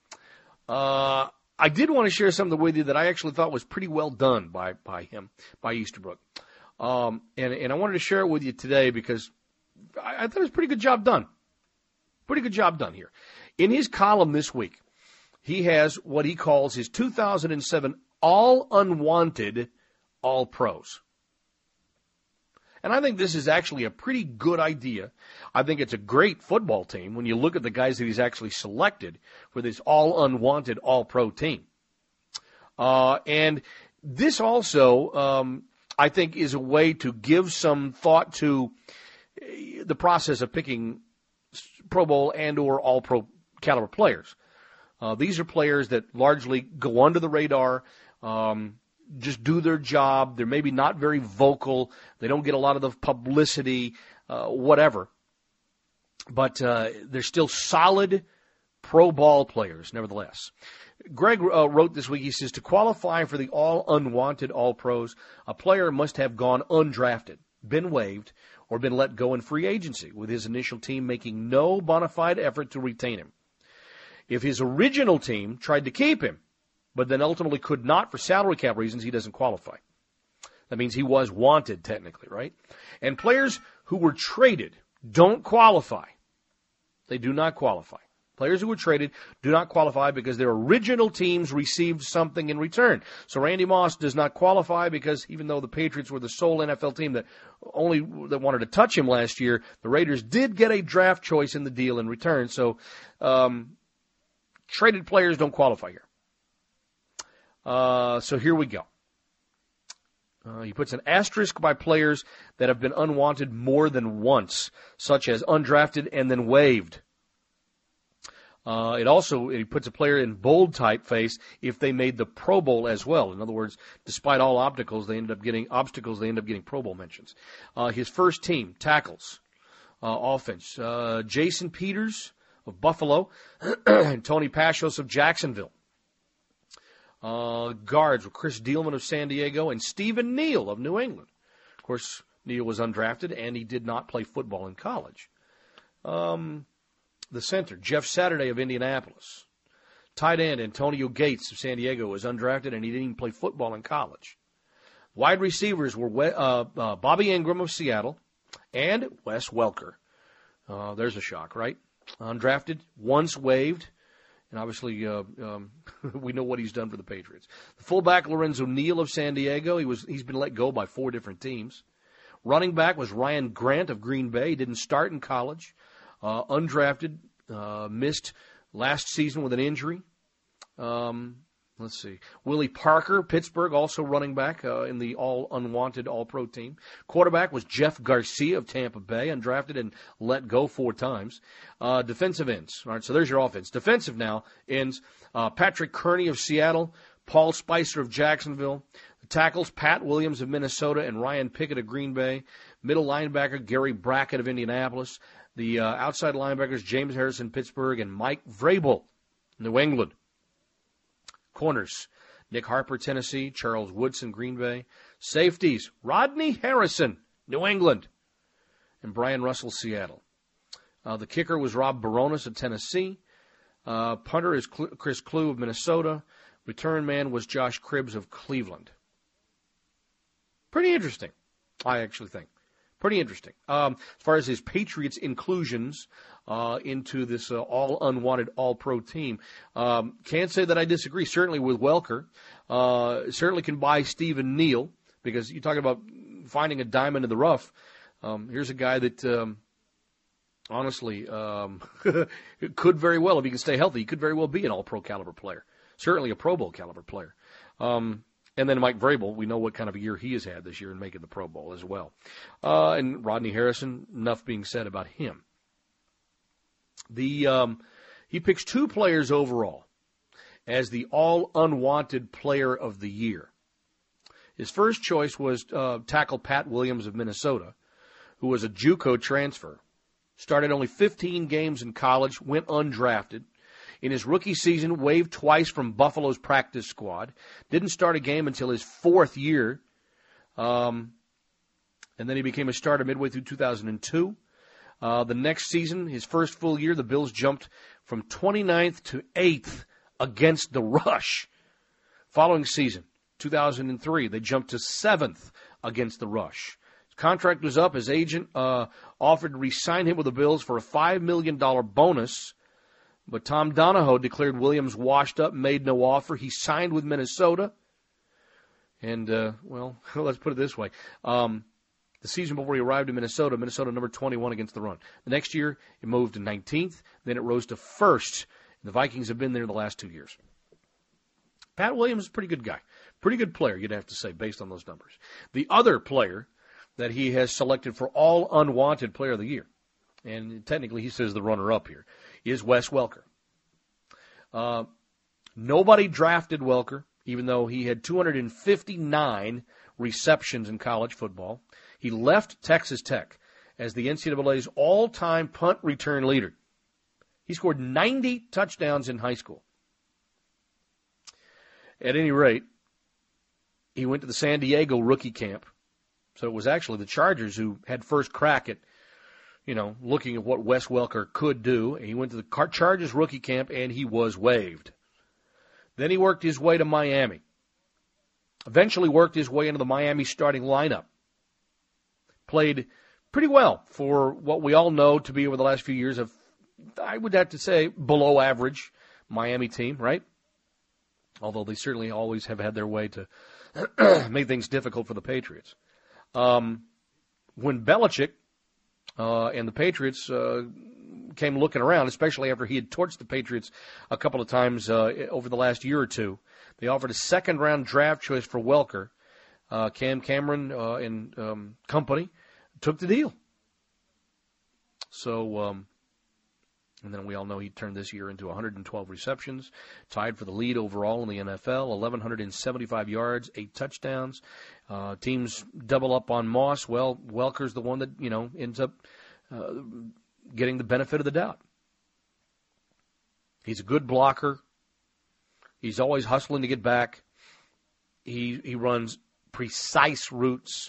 I did want to share something with you that I actually thought was pretty well done by him, by Easterbrook. And I wanted to share it with you today because I thought it was a pretty good job done. Pretty good job done here. In his column this week, he has what he calls his 2007 All Unwanted All Pros. And I think this is actually a pretty good idea. I think it's a great football team when you look at the guys that he's actually selected for this all-unwanted, all-pro team. And this also, I think, is a way to give some thought to the process of picking Pro Bowl and or all-pro caliber players. These are players that largely go under the radar, just do their job. They're maybe not very vocal. They don't get a lot of the publicity, whatever. But they're still solid pro ball players, nevertheless. Greg wrote this week, he says, to qualify for the all-unwanted all-pros, a player must have gone undrafted, been waived, or been let go in free agency, with his initial team making no bona fide effort to retain him. If his original team tried to keep him, but then ultimately could not for salary cap reasons, he doesn't qualify. That means he was wanted, technically, right? And players who were traded don't qualify. They do not qualify. Players who were traded do not qualify because their original teams received something in return. So Randy Moss does not qualify because even though the Patriots were the sole NFL team that wanted to touch him last year, the Raiders did get a draft choice in the deal in return. So traded players don't qualify here. So here we go. He puts an asterisk by players that have been unwanted more than once, such as undrafted and then waived. He puts a player in bold typeface if they made the Pro Bowl as well. In other words, despite all obstacles, they end up getting Pro Bowl mentions. His first team, tackles, offense, Jason Peters of Buffalo, and Tony Pashos of Jacksonville. Guards were Chris Dealman of San Diego and Stephen Neal of New England. Of course, Neal was undrafted, and he did not play football in college. The center, Jeff Saturday of Indianapolis. Tight end, Antonio Gates of San Diego, was undrafted, and he didn't even play football in college. Wide receivers were Bobby Ingram of Seattle and Wes Welker. There's a shock, right? Undrafted, once waived. And obviously, we know what he's done for the Patriots. The fullback, Lorenzo Neal of San Diego. He's been let go by 4 different teams. Running back was Ryan Grant of Green Bay. He didn't start in college. Undrafted, missed last season with an injury. Let's see. Willie Parker, Pittsburgh, also running back in the all-unwanted all-pro team. Quarterback was Jeff Garcia of Tampa Bay, undrafted and let go 4 times. Defensive ends. All right, so there's your offense. Defensive now ends. Patrick Kearney of Seattle, Paul Spicer of Jacksonville. The tackles, Pat Williams of Minnesota and Ryan Pickett of Green Bay. Middle linebacker, Gary Brackett of Indianapolis. The outside linebackers, James Harrison, Pittsburgh, and Mike Vrabel, New England. Corners, Nick Harper, Tennessee, Charles Woodson, Green Bay. Safeties, Rodney Harrison, New England, and Brian Russell, Seattle. The kicker was Rob Baronis of Tennessee. Punter is Chris Klug of Minnesota. Return man was Josh Cribbs of Cleveland. Pretty interesting, I actually think. Pretty interesting. As far as his Patriots inclusions into this all-unwanted, all-pro team, can't say that I disagree. Certainly with Welker. Certainly can buy Stephen Neal, because you talk about finding a diamond in the rough. Here's a guy that honestly, it could very well, if he can stay healthy, he could very well be an all-pro caliber player. Certainly a Pro Bowl caliber player. And then Mike Vrabel, we know what kind of a year he has had this year in making the Pro Bowl as well. And Rodney Harrison, enough being said about him. He picks 2 players overall as the all-unwanted player of the year. His first choice was tackle Pat Williams of Minnesota, who was a JUCO transfer. Started only 15 games in college, went undrafted. In his rookie season, waived twice from Buffalo's practice squad. Didn't start a game until his 4th year. And then he became a starter midway through 2002. The next season, his first full year, the Bills jumped from 29th to 8th against the rush. Following season, 2003, they jumped to 7th against the rush. His contract was up. His agent offered to re-sign him with the Bills for a $5 million bonus. But Tom Donahoe declared Williams washed up, made no offer. He signed with Minnesota. And, well, let's put it this way. The season before he arrived in Minnesota number 21 against the run. The next year, it moved to 19th. Then it rose to 1st. The Vikings have been there the last 2 years. Pat Williams is a pretty good guy. Pretty good player, you'd have to say, based on those numbers. The other player that he has selected for all unwanted player of the year, and technically he says the runner-up here, is Wes Welker. Nobody drafted Welker, even though he had 259 receptions in college football. He left Texas Tech as the NCAA's all-time punt return leader. He scored 90 touchdowns in high school. At any rate, he went to the San Diego rookie camp. So it was actually the Chargers who had first crack at, looking at what Wes Welker could do. He went to the Chargers rookie camp, and he was waived. Then he worked his way to Miami. Eventually worked his way into the Miami starting lineup. Played pretty well for what we all know to be over the last few years of, I would have to say, below average Miami team, right? Although they certainly always have had their way to make things difficult for the Patriots. When Belichick and the Patriots came looking around, especially after he had torched the Patriots a couple of times over the last year or two, they offered a second-round draft choice for Welker. Cam Cameron and company took the deal. So, and then we all know he turned this year into 112 receptions, tied for the lead overall in the NFL, 1,175 yards, 8 touchdowns. Teams double up on Moss. Well, Welker's the one that, ends up getting the benefit of the doubt. He's a good blocker. He's always hustling to get back. He runs precise routes.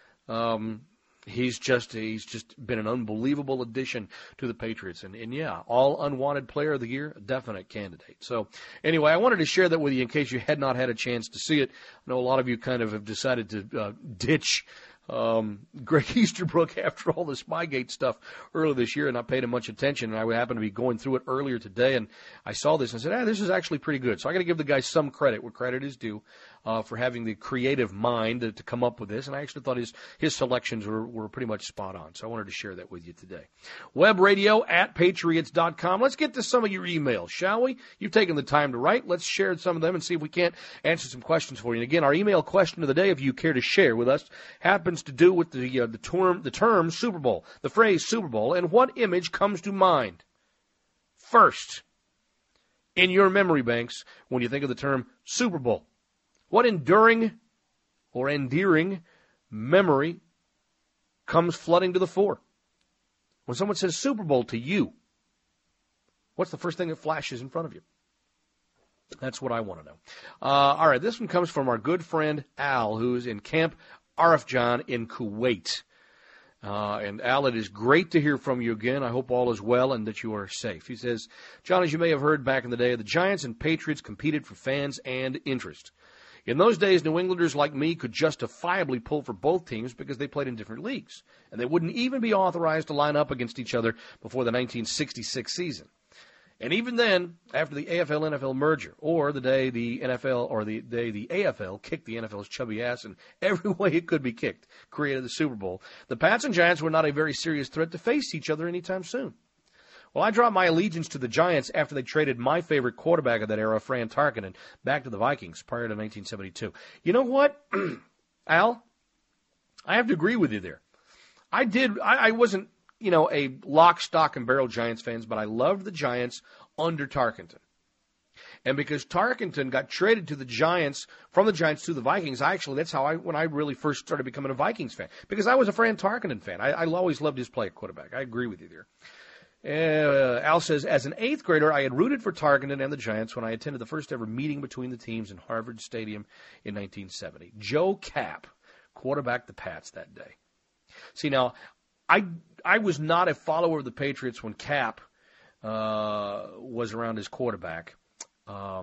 He's just been an unbelievable addition to the Patriots. And yeah, all unwanted player of the year, a definite candidate. So anyway, I wanted to share that with you in case you had not had a chance to see it. I know a lot of you kind of have decided to ditch Greg Easterbrook after all the Spygate stuff earlier this year, and not paid him much attention. And I happened to be going through it earlier today, and I saw this and said, this is actually pretty good. So I got to give the guy some credit where credit is due for having the creative mind to come up with this. And I actually thought his selections were pretty much spot on. So I wanted to share that with you today. Web radio at patriots.com. Let's get to some of your emails, shall we? You've taken the time to write. Let's share some of them and see if we can't answer some questions for you. And again, our email question of the day, if you care to share with us, happens to do with the term Super Bowl, the phrase Super Bowl, and what image comes to mind first in your memory banks when you think of the term Super Bowl. What enduring or endearing memory comes flooding to the fore? When someone says Super Bowl to you, what's the first thing that flashes in front of you? That's what I want to know. All right, this one comes from our good friend Al, who's in Camp Arifjan in Kuwait. And Al, it is great to hear from you again. I hope all is well and that you are safe. He says, John, as you may have heard back in the day, the Giants and Patriots competed for fans and interest. In those days, New Englanders like me could justifiably pull for both teams because they played in different leagues, and they wouldn't even be authorized to line up against each other before the 1966 season. And even then, after the AFL-NFL merger, or the day the NFL or the day the AFL kicked the NFL's chubby ass in every way it could be kicked, created the Super Bowl, the Pats and Giants were not a very serious threat to face each other anytime soon. Well, I dropped my allegiance to the Giants after they traded my favorite quarterback of that era, Fran Tarkenton, back to the Vikings prior to 1972. You know what, Al? I have to agree with you there. I wasn't, a lock, stock, and barrel Giants fans, but I loved the Giants under Tarkenton. And because Tarkenton got traded to the Giants, from the Giants to the Vikings, that's how when I really first started becoming a Vikings fan. Because I was a Fran Tarkenton fan. I always loved his play at quarterback. I agree with you there. Al says, as an 8th grader, I had rooted for Tarkenton and the Giants when I attended the first ever meeting between the teams in Harvard Stadium in 1970. Joe Kapp quarterbacked the Pats that day. See, now, I was not a follower of the Patriots when Kapp was around as quarterback. I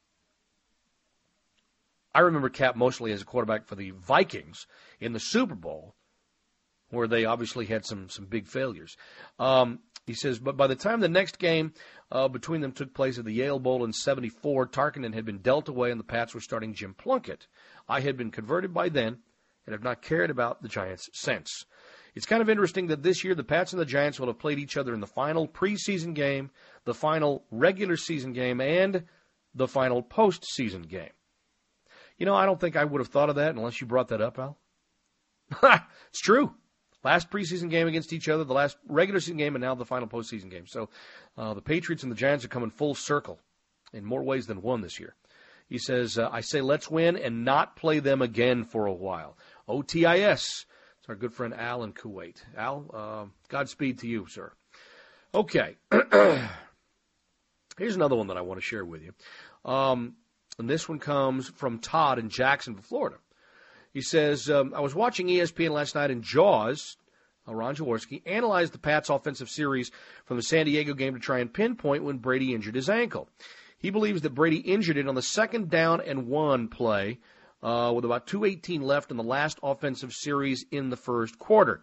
remember Kapp mostly as a quarterback for the Vikings in the Super Bowl, where they obviously had some big failures. He says, but by the time the next game between them took place at the Yale Bowl in 74, Tarkenton had been dealt away and the Pats were starting Jim Plunkett. I had been converted by then and have not cared about the Giants since. It's kind of interesting that this year the Pats and the Giants will have played each other in the final preseason game, the final regular season game, and the final postseason game. I don't think I would have thought of that unless you brought that up, Al. It's true. Last preseason game against each other, the last regular season game, and now the final postseason game. So the Patriots and the Giants are coming full circle in more ways than one this year. He says, I say let's win and not play them again for a while. OTIS. It's our good friend Al in Kuwait. Al, Godspeed to you, sir. Okay. Here's another one that I want to share with you. And this one comes from Todd in Jacksonville, Florida. He says, I was watching ESPN last night and Jaws, Ron Jaworski, analyzed the Pats' offensive series from the San Diego game to try and pinpoint when Brady injured his ankle. He believes that Brady injured it on the 2nd down and 1 play with about 2:18 left in the last offensive series in the first quarter.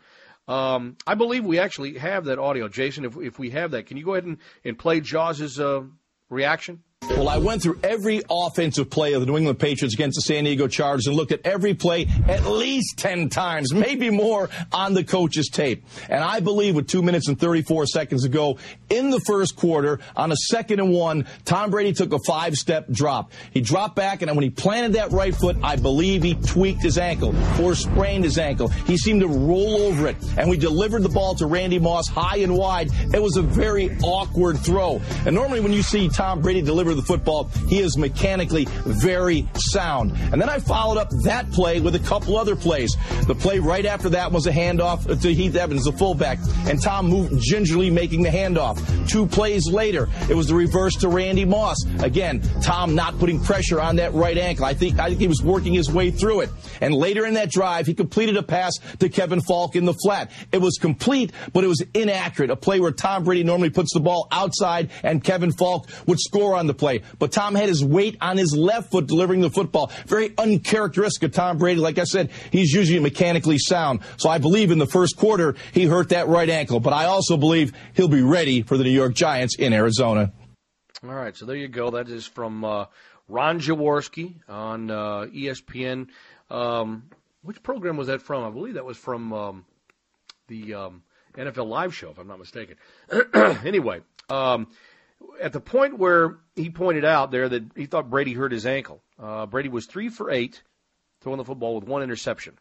I believe we actually have that audio. Jason, if we have that, can you go ahead and play Jaws' reaction? Well, I went through every offensive play of the New England Patriots against the San Diego Chargers and looked at every play at least 10 times, maybe more, on the coach's tape. And I believe with 2 minutes and 34 seconds to go in the first quarter, on a 2nd and 1, Tom Brady took a 5-step drop. He dropped back, and when he planted that right foot, I believe he tweaked his ankle or sprained his ankle. He seemed to roll over it, and we delivered the ball to Randy Moss high and wide. It was a very awkward throw. And normally when you see Tom Brady deliver the football, he is mechanically very sound. And then I followed up that play with a couple other plays. The play right after that was a handoff to Heath Evans, the fullback, and Tom moved gingerly making the handoff. 2 plays later, it was the reverse to Randy Moss. Again, Tom not putting pressure on that right ankle. I think he was working his way through it. And later in that drive, he completed a pass to Kevin Falk in the flat. It was complete, but it was inaccurate. A play where Tom Brady normally puts the ball outside and Kevin Falk would score on the play. But Tom had his weight on his left foot delivering the football. Very uncharacteristic of Tom Brady. Like I said, he's usually mechanically sound. So I believe in the first quarter, he hurt that right ankle. But I also believe he'll be ready for the New York Giants in Arizona. All right, so there you go. That is from Ron Jaworski on ESPN. Which program was that from? I believe that was from the NFL Live show, if I'm not mistaken. Anyway, at the point where he pointed out there that he thought Brady hurt his ankle, Brady was 3 for 8 throwing the football with 1 interception.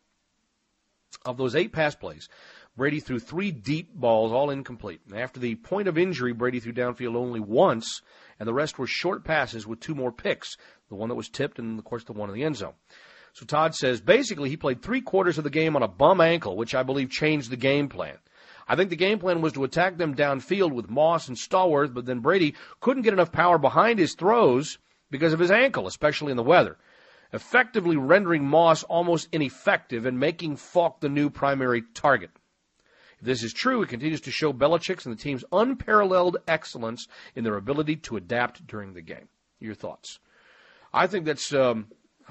Of those 8 pass plays, Brady threw 3 deep balls, all incomplete. And after the point of injury, Brady threw downfield only once, and the rest were short passes with 2 more picks, the one that was tipped and, of course, the one in the end zone. So Todd says, basically, he played 3/4 of the game on a bum ankle, which I believe changed the game plan. I think the game plan was to attack them downfield with Moss and Stallworth, but then Brady couldn't get enough power behind his throws because of his ankle, especially in the weather, effectively rendering Moss almost ineffective and making Falk the new primary target. If this is true, it continues to show Belichick's and the team's unparalleled excellence in their ability to adapt during the game. Your thoughts? I think that's a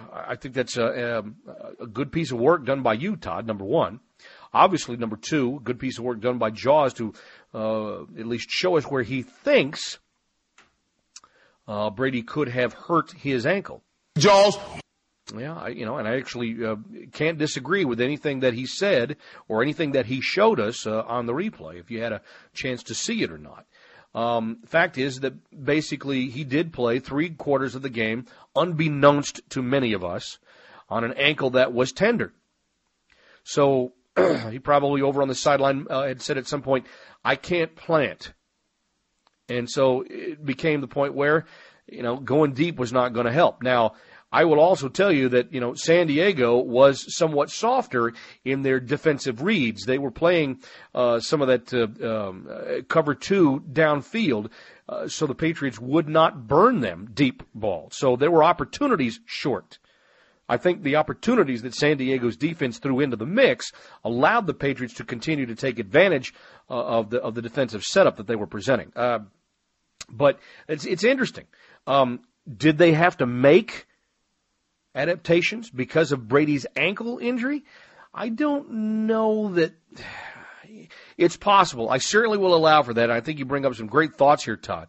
good piece of work done by you, Todd, number one. Obviously, number two, good piece of work done by Jaws to at least show us where he thinks Brady could have hurt his ankle. Jaws. Yeah, and I actually can't disagree with anything that he said or anything that he showed us on the replay, if you had a chance to see it or not. Fact is that basically he did play 3/4 of the game, unbeknownst to many of us, on an ankle that was tender. So he probably over on the sideline had said at some point, I can't plant. And so it became the point where, going deep was not going to help. Now, I will also tell you that, San Diego was somewhat softer in their defensive reads. They were playing some of that cover 2 downfield, so the Patriots would not burn them deep ball. So there were opportunities short. I think the opportunities that San Diego's defense threw into the mix allowed the Patriots to continue to take advantage of the defensive setup that they were presenting. But it's interesting. Did they have to make adaptations because of Brady's ankle injury? I don't know that it's possible. I certainly will allow for that. I think you bring up some great thoughts here, Todd.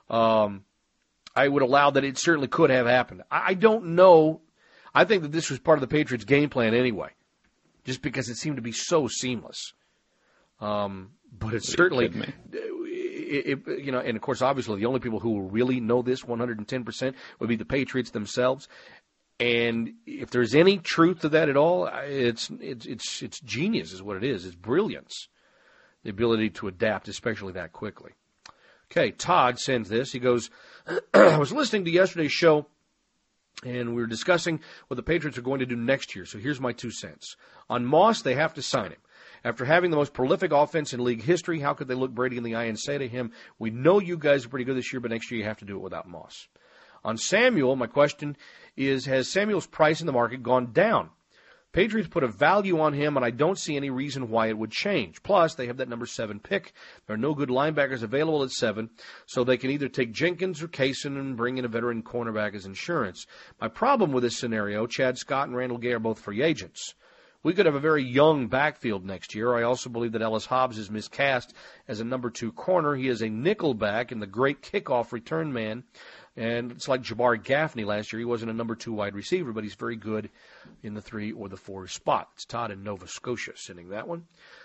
I would allow that it certainly could have happened. I don't know. I think that this was part of the Patriots' game plan anyway, just because it seemed to be so seamless. But it's certainly, and of course, obviously, the only people who will really know this 110% would be the Patriots themselves. And if there's any truth to that at all, it's genius is what it is. It's brilliance, the ability to adapt, especially that quickly. Okay, Todd sends this. He goes, I was listening to yesterday's show, and we were discussing what the Patriots are going to do next year. So here's my 2 cents. On Moss, they have to sign him. After having the most prolific offense in league history, how could they look Brady in the eye and say to him, we know you guys are pretty good this year, but next year you have to do it without Moss? On Samuel, my question is, has Samuel's price in the market gone down? Patriots put a value on him, and I don't see any reason why it would change. Plus, they have that number 7 pick. There are no good linebackers available at 7, so they can either take Jenkins or Kaysen and bring in a veteran cornerback as insurance. My problem with this scenario, Chad Scott and Randall Gay are both free agents. We could have a very young backfield next year. I also believe that Ellis Hobbs is miscast as a number 2 corner. He is a nickel back and the great kickoff return man. And it's like Jabbar Gaffney last year. He wasn't a number 2 wide receiver, but he's very good in the 3 or the 4 spot. It's Todd in Nova Scotia sending that one.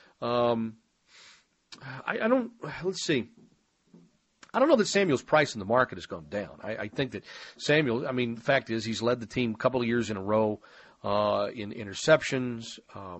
Let's see. I don't know that Samuel's price in the market has gone down. I think that Samuel, the fact is he's led the team a couple of years in a row in interceptions.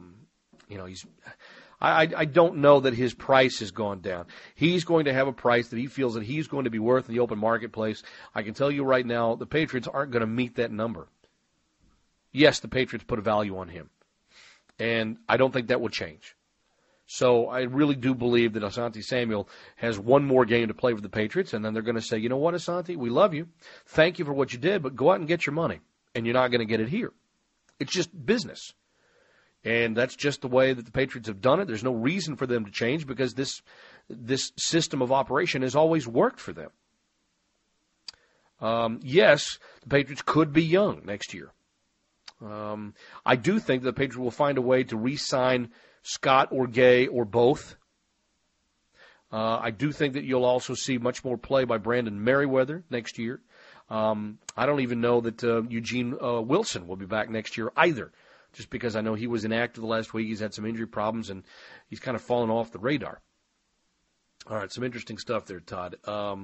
I don't know that his price has gone down. He's going to have a price that he feels that he's going to be worth in the open marketplace. I can tell you right now, the Patriots aren't going to meet that number. Yes, the Patriots put a value on him, and I don't think that will change. So I really do believe that Asante Samuel has one more game to play with the Patriots, and then they're going to say, you know what, Asante, we love you. Thank you for what you did, but go out and get your money, and you're not going to get it here. It's just business. And that's just the way that the Patriots have done it. There's no reason for them to change because this system of operation has always worked for them. Yes, the Patriots could be young next year. I do think the Patriots will find a way to re-sign Scott or Gay or both. I do think that you'll also see much more play by Brandon Merriweather next year. I don't even know that Eugene Wilson will be back next year either, just because I know he was inactive the last week. He's had some injury problems, and he's kind of fallen off the radar. All right, some interesting stuff there, Todd.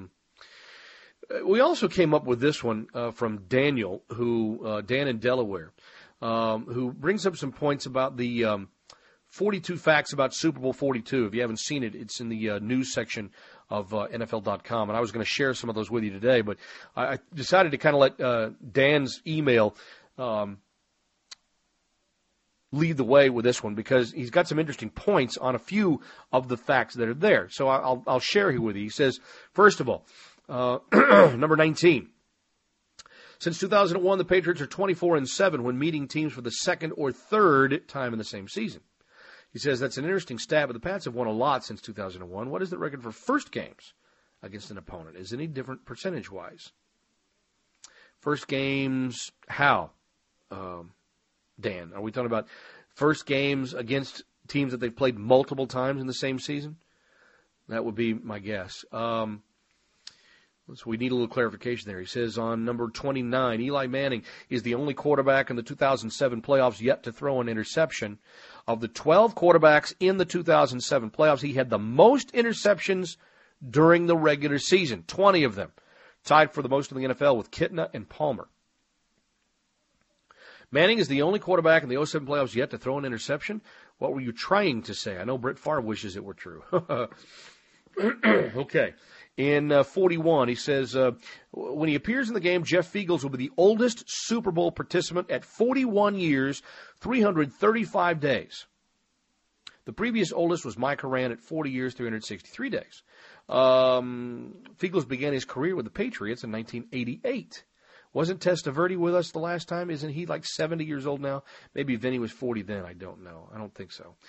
We also came up with this one from Daniel, Dan in Delaware, who brings up some points about the 42 facts about Super Bowl 42. If you haven't seen it, it's in the news section of NFL.com, and I was going to share some of those with you today, but I decided to kind of let Dan's email lead the way with this one because he's got some interesting points on a few of the facts that are there. So I'll share here with you. He says, first of all, number 19. Since 2001, the Patriots are 24-7 when meeting teams for the second or third time in the same season. He says that's an interesting stat, but the Pats have won a lot since 2001. What is the record for first games against an opponent? Is it any different percentage-wise? First games, how? Dan, are we talking about first games against teams that they've played multiple times in the same season? That would be my guess. Let's So we need a little clarification there. He says on number 29, Eli Manning is the only quarterback in the 2007 playoffs yet to throw an interception. Of the 12 quarterbacks in the 2007 playoffs, he had the most interceptions during the regular season, 20 of them, tied for the most in the NFL with Kitna and Palmer. Manning is the only quarterback in the 07 playoffs yet to throw an interception. What were you trying to say? I know Brett Favre wishes it were true. Okay. In 41, he says, when he appears in the game, Jeff Fiegels will be the oldest Super Bowl participant at 41 years, 335 days. The previous oldest was Mike Horan at 40 years, 363 days. Fiegels began his career with the Patriots in 1988. Wasn't Testaverde with us the last time? Isn't he like 70 years old now? Maybe Vinny was 40 then. I don't know. I don't think so.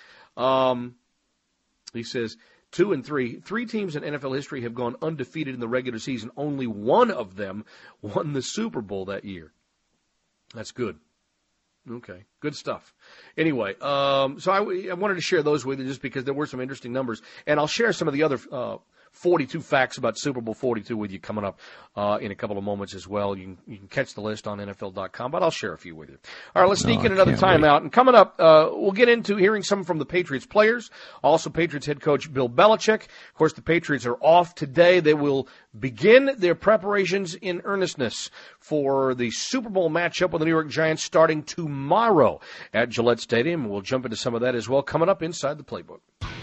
He says, 2 and 3. 3 teams in NFL history have gone undefeated in the regular season. Only one of them won the Super Bowl that year. That's good. Okay, good stuff. Anyway, so I wanted to share those with you just because there were some interesting numbers. And I'll share some of the other 42 facts about Super Bowl 42 with you coming up in a couple of moments as well. You can catch the list on NFL.com, but I'll share a few with you. All right, let's sneak in another timeout. And coming up, we'll get into hearing some from the Patriots players, also Patriots head coach Bill Belichick. Of course, the Patriots are off today. They will begin their preparations in earnestness for the Super Bowl matchup with the New York Giants starting tomorrow at Gillette Stadium. We'll jump into some of that as well coming up inside the playbook.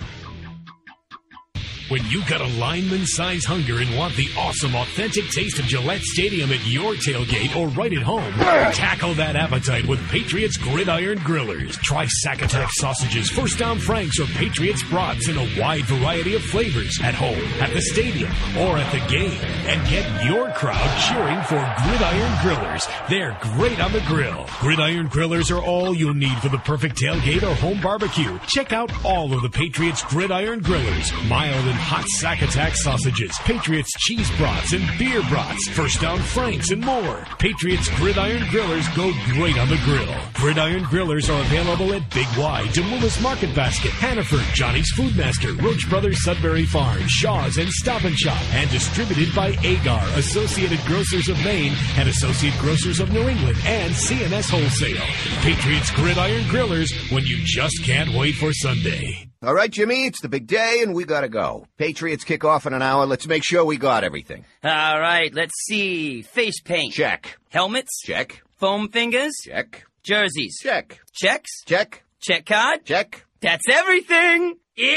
When you got a lineman-size hunger and want the awesome, authentic taste of Gillette Stadium at your tailgate or right at home, tackle that appetite with Patriots Gridiron Grillers. Try Sack-Attack sausages, First Down Franks, or Patriots brats in a wide variety of flavors at home, at the stadium, or at the game. And get your crowd cheering for Gridiron Grillers. They're great on the grill. Gridiron Grillers are all you'll need for the perfect tailgate or home barbecue. Check out all of the Patriots Gridiron Grillers. Mild and hot Sack-Attack sausages, Patriots cheese brats and beer brats, First Down Franks, and more. Patriots Gridiron Grillers go great on the grill. Gridiron Grillers are available at Big Y, Demoulas Market Basket, Hannaford, Johnny's Food Master, Roach Brothers Sudbury Farm, Shaw's, and Stop and Shop, and distributed by Agar, Associated Grocers of Maine, and Associate Grocers of New England, and CNS Wholesale. Patriots Gridiron Grillers, when you just can't wait for Sunday. All right, Jimmy, it's the big day, and we gotta go. Patriots kick off in an hour. Let's make sure we got everything. All right, let's see. Face paint. Check. Helmets. Check. Foam fingers. Check. Jerseys. Check. Checks. Check. Check card. Check. That's everything.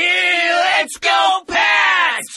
Let's go, Pats!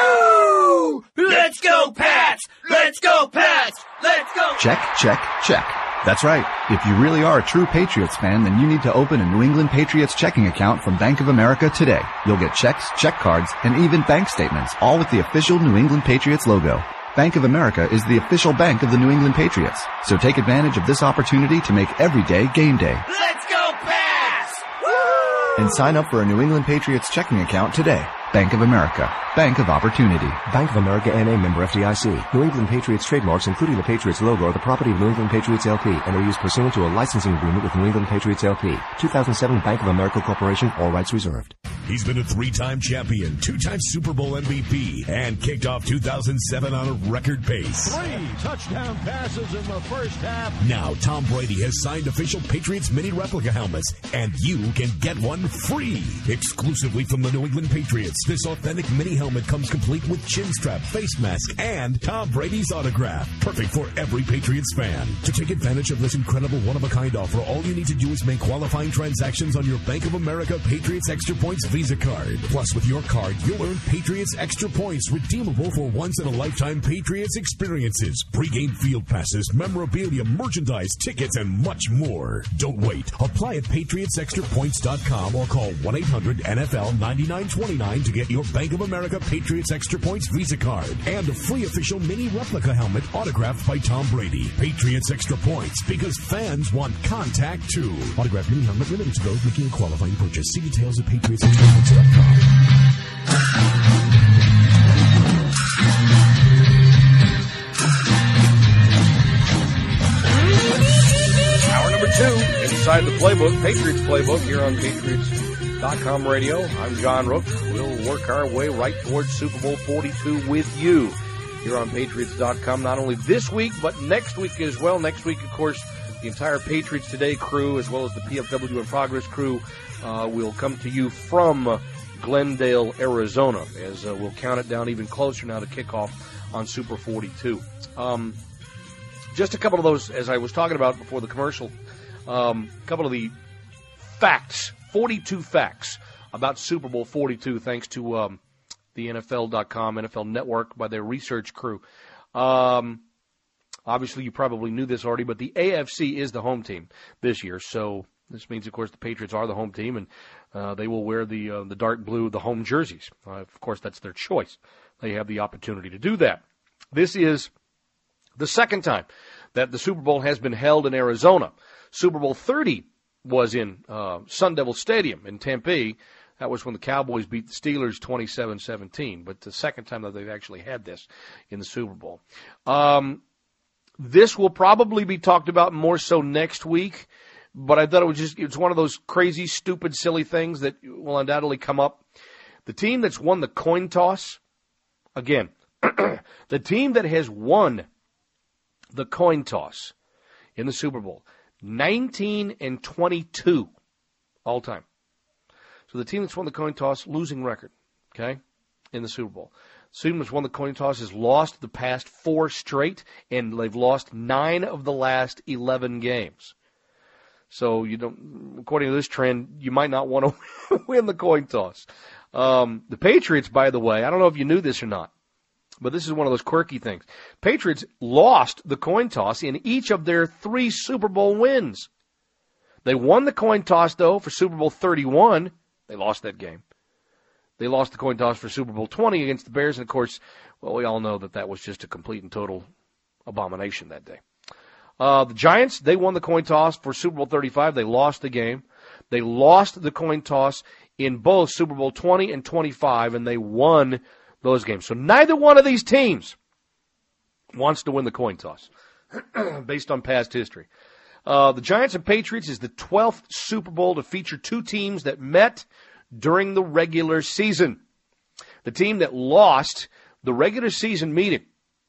Woo! Let's go, Pats! Let's go, Pats! Let's go! Check, check, check. That's right. If you really are a true Patriots fan, then you need to open a New England Patriots checking account from Bank of America today. You'll get checks, check cards, and even bank statements, all with the official New England Patriots logo. Bank of America is the official bank of the New England Patriots. So take advantage of this opportunity to make every day game day. Let's go, Pats! Woo! And sign up for a New England Patriots checking account today. Bank of America. Bank of Opportunity. Bank of America N.A. member FDIC. New England Patriots trademarks, including the Patriots logo, are the property of New England Patriots LP and are used pursuant to a licensing agreement with New England Patriots LP. 2007 Bank of America Corporation. All rights reserved. He's been a 3-time champion, 2-time Super Bowl MVP, and kicked off 2007 on a record pace. 3 touchdown passes in the first half. Now Tom Brady has signed official Patriots mini replica helmets, and you can get one free. Exclusively from the New England Patriots, this authentic mini helmet comes complete with chin strap, face mask, and Tom Brady's autograph. Perfect for every Patriots fan. To take advantage of this incredible one-of-a-kind offer, all you need to do is make qualifying transactions on your Bank of America Patriots Extra Points Visa card. Plus, with your card, you'll earn Patriots Extra Points redeemable for once-in-a-lifetime Patriots experiences, pregame field passes, memorabilia, merchandise, tickets, and much more. Don't wait. Apply at PatriotsExtraPoints.com or call 1-800-NFL-9929 to get your Bank of America Patriots Extra Points Visa card and a free official mini replica helmet autographed by Tom Brady. Patriots Extra Points, because fans want contact too. Autographed mini helmet limited to those making a qualifying purchase. See details at PatriotsExtraPoints.com. Hour number 2, inside the playbook, Patriots playbook, here on Patriots.com radio. I'm John Rook. We'll work our way right towards Super Bowl 42 with you. here on Patriots.com, not only this week, but next week as well. Next week, of course, the entire Patriots Today crew, as well as the PFW in Progress crew, will come to you from Glendale, Arizona, as we'll count it down even closer now to kickoff on Super 42. Just a couple of those, as I was talking about before the commercial, a couple of the facts, 42 facts about Super Bowl 42, thanks to the NFL.com, NFL Network, by their research crew. Obviously, you probably knew this already, but the AFC is the home team this year, so this means, of course, the Patriots are the home team, and they will wear the dark blue, the home jerseys. Of course, that's their choice. They have the opportunity to do that. This is the second time that the Super Bowl has been held in Arizona. Super Bowl 30 was in Sun Devil Stadium in Tempe. That was when the Cowboys beat the Steelers 27-17, but the second time that they've actually had this in the Super Bowl. This will probably be talked about more so next week, but I thought it's one of those crazy, stupid, silly things that will undoubtedly come up. The team that's won the coin toss, again, the team that has won the coin toss in the Super Bowl, 19-22 all time. So the team that's won the coin toss, losing record, okay, in the Super Bowl. The team that's won the coin toss has lost the past 4 straight, and they've lost 9 of the last 11 games. So according to this trend, you might not want to win the coin toss. The Patriots, by the way, I don't know if you knew this or not, but this is one of those quirky things. Patriots lost the coin toss in each of their 3 Super Bowl wins. They won the coin toss, though, for Super Bowl 31. They lost that game. They lost the coin toss for Super Bowl 20 against the Bears, and, of course, well, we all know that was just a complete and total abomination that day. The Giants, they won the coin toss for Super Bowl 35. They lost the game. They lost the coin toss in both Super Bowl 20 and 25, and they won those games. So neither one of these teams wants to win the coin toss based on past history. The Giants and Patriots is the 12th Super Bowl to feature 2 teams that met during the regular season. The team that lost the regular season meeting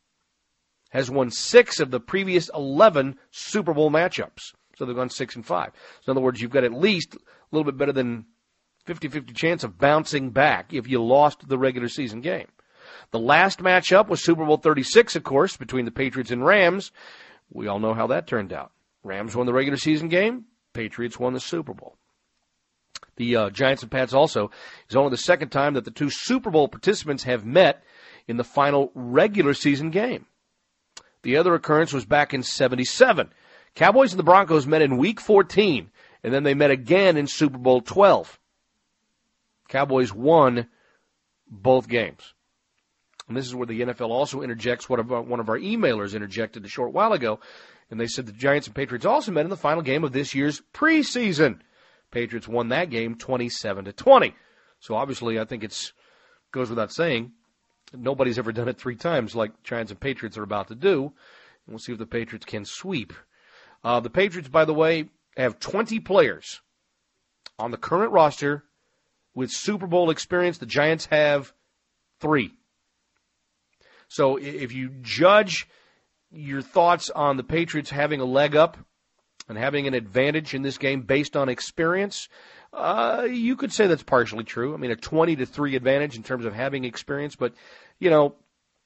has won 6 of the previous 11 Super Bowl matchups. So they've gone 6-5. So in other words, you've got at least a little bit better than 50-50 chance of bouncing back if you lost the regular season game. The last matchup was Super Bowl 36, of course, between the Patriots and Rams. We all know how that turned out. Rams won the regular season game. Patriots won the Super Bowl. The Giants and Pats also is only the second time that the 2 Super Bowl participants have met in the final regular season game. The other occurrence was back in 1977. Cowboys and the Broncos met in Week 14, and then they met again in Super Bowl 12. Cowboys won both games. And this is where the NFL also interjects what one of our emailers interjected a short while ago, and they said the Giants and Patriots also met in the final game of this year's preseason. Patriots won that game 27-20. So obviously I think it goes without saying, nobody's ever done it 3 times like Giants and Patriots are about to do. And we'll see if the Patriots can sweep. The Patriots, by the way, have 20 players on the current roster with Super Bowl experience. The Giants have 3. So if you judge your thoughts on the Patriots having a leg up and having an advantage in this game based on experience, you could say that's partially true. I mean, a 20-3 advantage in terms of having experience, but, you know,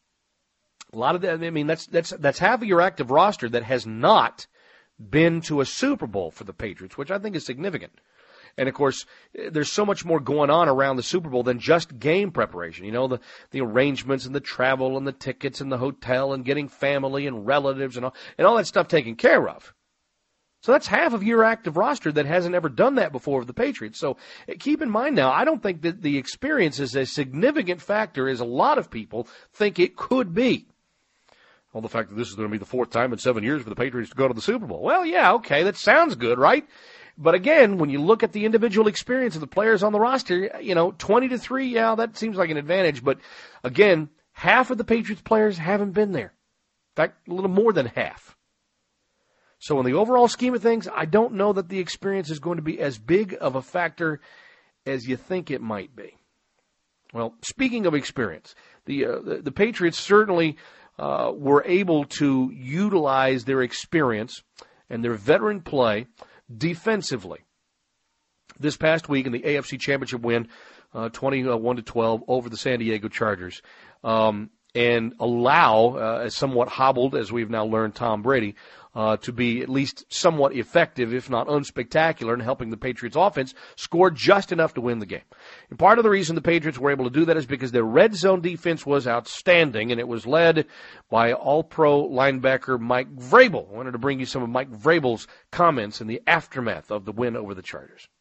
a lot of that, I mean, that's half of your active roster that has not been to a Super Bowl for the Patriots, which I think is significant. And, of course, there's so much more going on around the Super Bowl than just game preparation. You know, the arrangements and the travel and the tickets and the hotel and getting family and relatives and all that stuff taken care of. So that's half of your active roster that hasn't ever done that before with the Patriots. So keep in mind now, I don't think that the experience is a significant factor as a lot of people think it could be. Well, the fact that this is going to be the 4th time in 7 years for the Patriots to go to the Super Bowl. Well, yeah, okay, that sounds good, right? But again, when you look at the individual experience of the players on the roster, you know, 20-3, yeah, that seems like an advantage. But again, half of the Patriots players haven't been there. In fact, a little more than half. So in the overall scheme of things, I don't know that the experience is going to be as big of a factor as you think it might be. Well, speaking of experience, the Patriots certainly were able to utilize their experience and their veteran play defensively. This past week in the AFC Championship win, 21-12 over the San Diego Chargers, and allow a somewhat hobbled, as we've now learned, Tom Brady to be at least somewhat effective, if not unspectacular, in helping the Patriots offense score just enough to win the game. And part of the reason the Patriots were able to do that is because their red zone defense was outstanding, and it was led by all-pro linebacker Mike Vrabel. I wanted to bring you some of Mike Vrabel's comments in the aftermath of the win over the Chargers.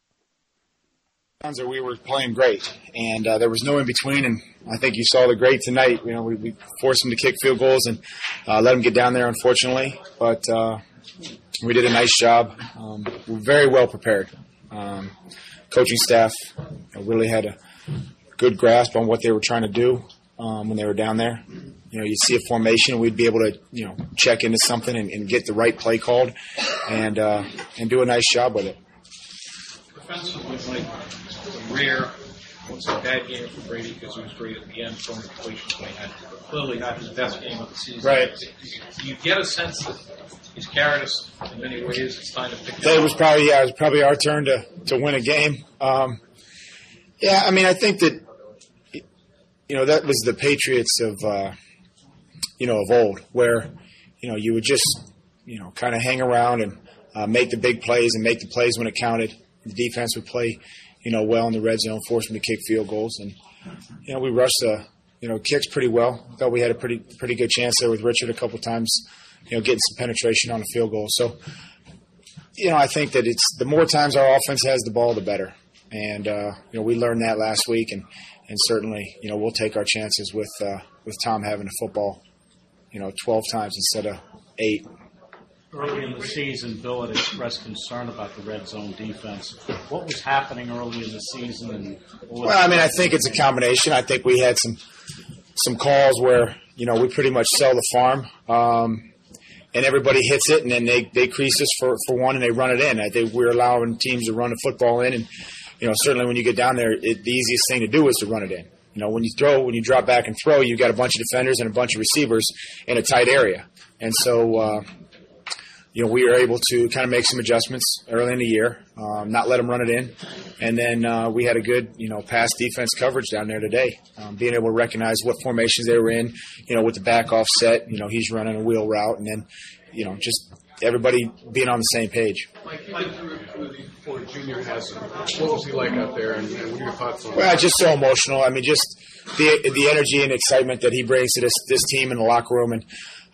We were playing great, and there was no in-between, and I think you saw the great tonight. You know, we forced them to kick field goals and let them get down there, unfortunately, but we did a nice job. We were very well prepared. Coaching staff really had a good grasp on what they were trying to do when they were down there. You know, you see a formation, we'd be able to, check into something and get the right play called and do a nice job with it. Defensively, rare. It's a bad game for Brady because he was great at the end, throwing completions when he had to. Clearly not his best game of the season. Right. You get a sense that he's carried us in many ways. It's time to pick it up. It was probably our turn to win a game. Yeah, I mean, I think that, that was the Patriots of old, where, you would just, kind of hang around and make the big plays and make the plays when it counted. The defense would play, well in the red zone, force them to kick field goals. And, we rushed the, kicks pretty well. Thought we had a pretty good chance there with Richard a couple times, getting some penetration on a field goal. So, I think that it's the more times our offense has the ball, the better. And, we learned that last week. And certainly, we'll take our chances with Tom having the football, 12 times instead of 8. Early in the season, Bill had expressed concern about the red zone defense. What was happening early in the season? I think it's a combination. I think we had some calls where, we pretty much sell the farm, and everybody hits it, and then they crease us for one, and they run it in. I think we're allowing teams to run the football in, and, certainly when you get down there, the easiest thing to do is to run it in. When you drop back and throw, you've got a bunch of defenders and a bunch of receivers in a tight area. And so, we were able to kind of make some adjustments early in the year, not let them run it in. And then we had a good, pass defense coverage down there today, being able to recognize what formations they were in, with the back offset, he's running a wheel route, and then, just everybody being on the same page. Mike, you went through these before Junior has him. What was he like out there, and what are your thoughts on that? Well, just so emotional. I mean, just the energy and excitement that he brings to this team in the locker room. And,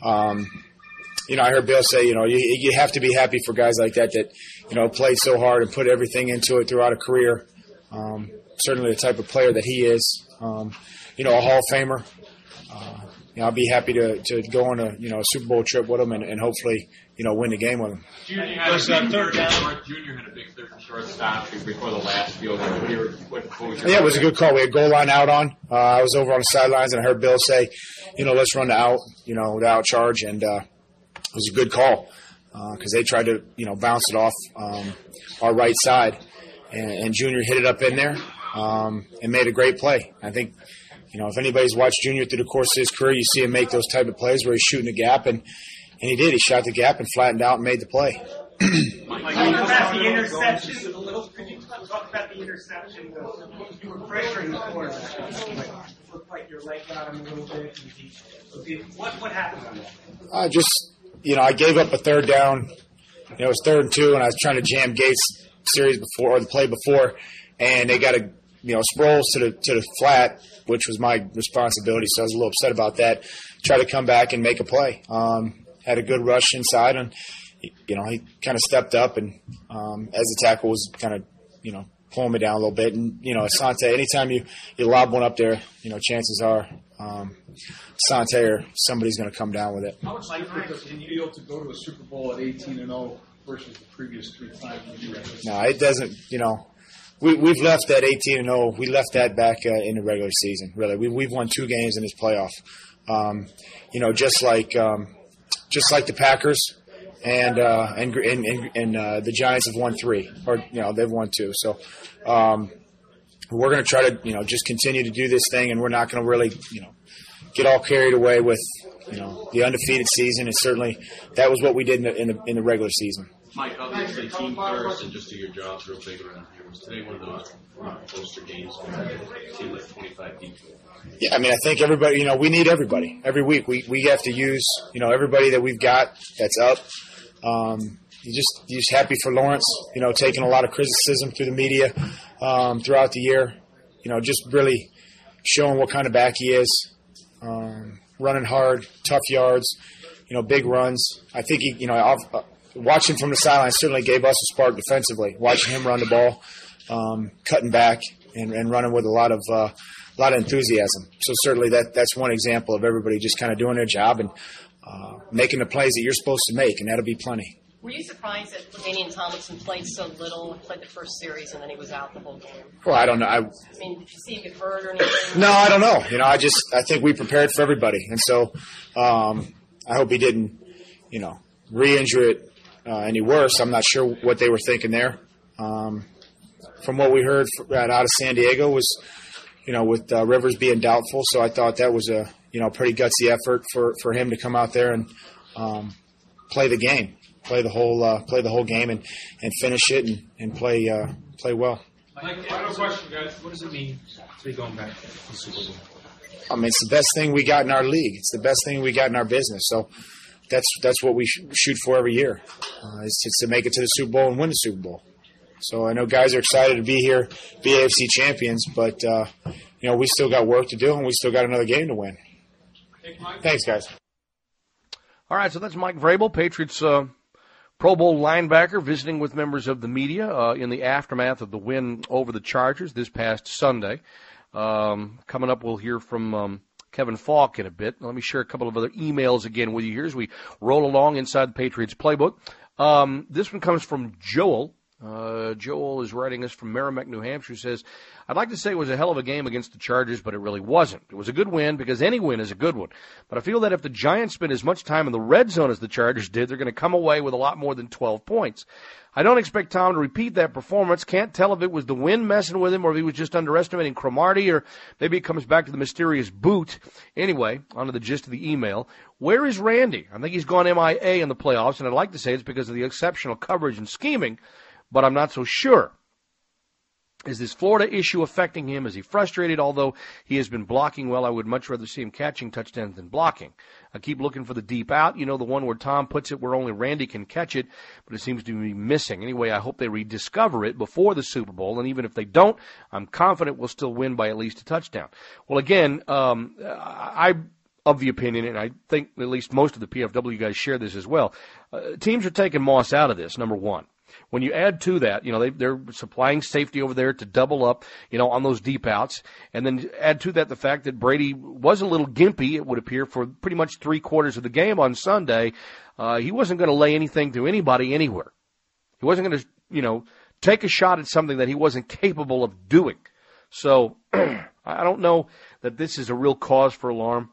I heard Bill say, you have to be happy for guys like that, played so hard and put everything into it throughout a career. Certainly the type of player that he is. A Hall of Famer. I'll be happy to go on a Super Bowl trip with him and hopefully win the game with him. Junior had a big third and short stop before the last field goal. Yeah, it was a good call. We had goal line out on. I was over on the sidelines and I heard Bill say, let's run the out, the out charge, and it was a good call because they tried to bounce it off our right side, and Junior hit it up in there and made a great play. I think. If anybody's watched Junior through the course of his career, you see him make those type of plays where he's shooting a gap, and he did. He shot the gap and flattened out and made the play. Talk about the interception. Could you talk about the interception? You were pressuring the quarterback. It looked like your leg got him a little bit. What happened on that? I gave up a third down. It was 3rd and 2, and I was trying to jam Gates' series before or the play before, and they got Sproles to the flat, which was my responsibility, so I was a little upset about that. Tried to come back and make a play. Had a good rush inside, and he kind of stepped up, and as the tackle was kind of pulling me down a little bit, and Asante, anytime you lob one up there, chances are Asante or somebody's going to come down with it. How much different does it feel to go to a Super Bowl at 18-0 versus the previous 3 times? No, it doesn't. We've left that 18-0. We left that back in the regular season. Really, we've won 2 games in this playoff. Just like the Packers and the Giants have won 3, or they've won 2. So we're going to try to just continue to do this thing, and we're not going to really get all carried away with, the undefeated season. And certainly that was what we did in the regular season. Mike, obviously team first and just do your jobs real big around here. Was today one of those poster games where it seemed like 25 people? Yeah, I think everybody, we need everybody. Every week we have to use, everybody that we've got that's up. You're just happy for Lawrence, taking a lot of criticism through the media throughout the year. Just really showing what kind of back he is, running hard, tough yards, big runs. I think he, watching from the sideline certainly gave us a spark defensively. Watching him run the ball, cutting back and running with a lot of enthusiasm. So certainly that's one example of everybody just kind of doing their job and making the plays that you're supposed to make, and that'll be plenty. Were you surprised that LaDainian Tomlinson played so little, played the first series, and then he was out the whole game? Well, I don't know. Did you see him get hurt or anything? No, I don't know. I think we prepared for everybody, and so I hope he didn't, re-injure it any worse. I'm not sure what they were thinking there. From what we heard out of San Diego was, with Rivers being doubtful, so I thought that was a pretty gutsy effort for him to come out there and play the game. Play the whole game and finish it and play well. Mike, final question, guys. What does it mean to be going back to the Super Bowl? It's the best thing we got in our league. It's the best thing we got in our business. So that's what we shoot for every year. It's to make it to the Super Bowl and win the Super Bowl. So I know guys are excited to be here, be AFC champions, but we still got work to do and we still got another game to win. Thanks, guys. All right, so that's Mike Vrabel, Patriots Pro Bowl linebacker, visiting with members of the media in the aftermath of the win over the Chargers this past Sunday. Coming up, we'll hear from Kevin Falk in a bit. Let me share a couple of other emails again with you here as we roll along inside the Patriots playbook. This one comes from Joel. Joel is writing us from Merrimack, New Hampshire, says, I'd like to say it was a hell of a game against the Chargers, but it really wasn't. It was a good win because any win is a good one. But I feel that if the Giants spend as much time in the red zone as the Chargers did, they're going to come away with a lot more than 12 points. I don't expect Tom to repeat that performance. Can't tell if it was the wind messing with him or if he was just underestimating Cromartie, or maybe it comes back to the mysterious boot. Anyway, on to the gist of the email. Where is Randy? I think he's gone MIA in the playoffs, and I'd like to say it's because of the exceptional coverage and scheming, but I'm not so sure. Is this Florida issue affecting him? Is he frustrated? Although he has been blocking well, I would much rather see him catching touchdowns than blocking. I keep looking for the deep out, the one where Tom puts it where only Randy can catch it, but it seems to be missing. Anyway, I hope they rediscover it before the Super Bowl, and even if they don't, I'm confident we'll still win by at least a touchdown. Well, again, I'm of the opinion, and I think at least most of the PFW guys share this as well, teams are taking Moss out of this, number one. When you add to that, they're supplying safety over there to double up, on those deep outs. And then add to that the fact that Brady was a little gimpy, it would appear, for pretty much 3/4 of the game on Sunday. He wasn't going to lay anything to anybody anywhere. He wasn't going to, take a shot at something that he wasn't capable of doing. So I don't know that this is a real cause for alarm.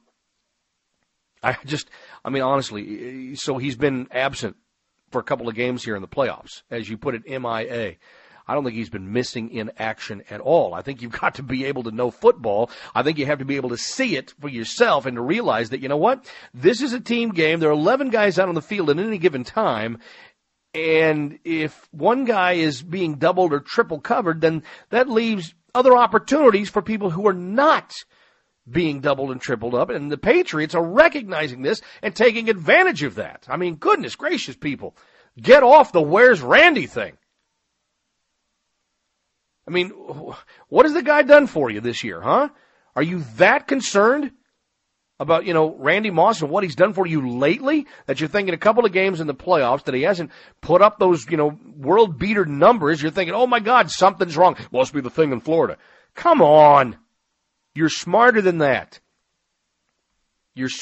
Honestly, so he's been absent for a couple of games here in the playoffs. As you put it, MIA. I don't think he's been missing in action at all. I think you've got to be able to know football. I think you have to be able to see it for yourself and to realize that, this is a team game. There are 11 guys out on the field at any given time, and if one guy is being doubled or triple covered, then that leaves other opportunities for people who are not being doubled and tripled up, and the Patriots are recognizing this and taking advantage of that. I mean, goodness gracious, people. Get off the where's Randy thing. I mean, what has the guy done for you this year, huh? Are you that concerned about, Randy Moss and what he's done for you lately that you're thinking a couple of games in the playoffs that he hasn't put up those, world beater numbers? You're thinking, oh my God, something's wrong. Must be the thing in Florida. Come on. You're smarter than that. Let's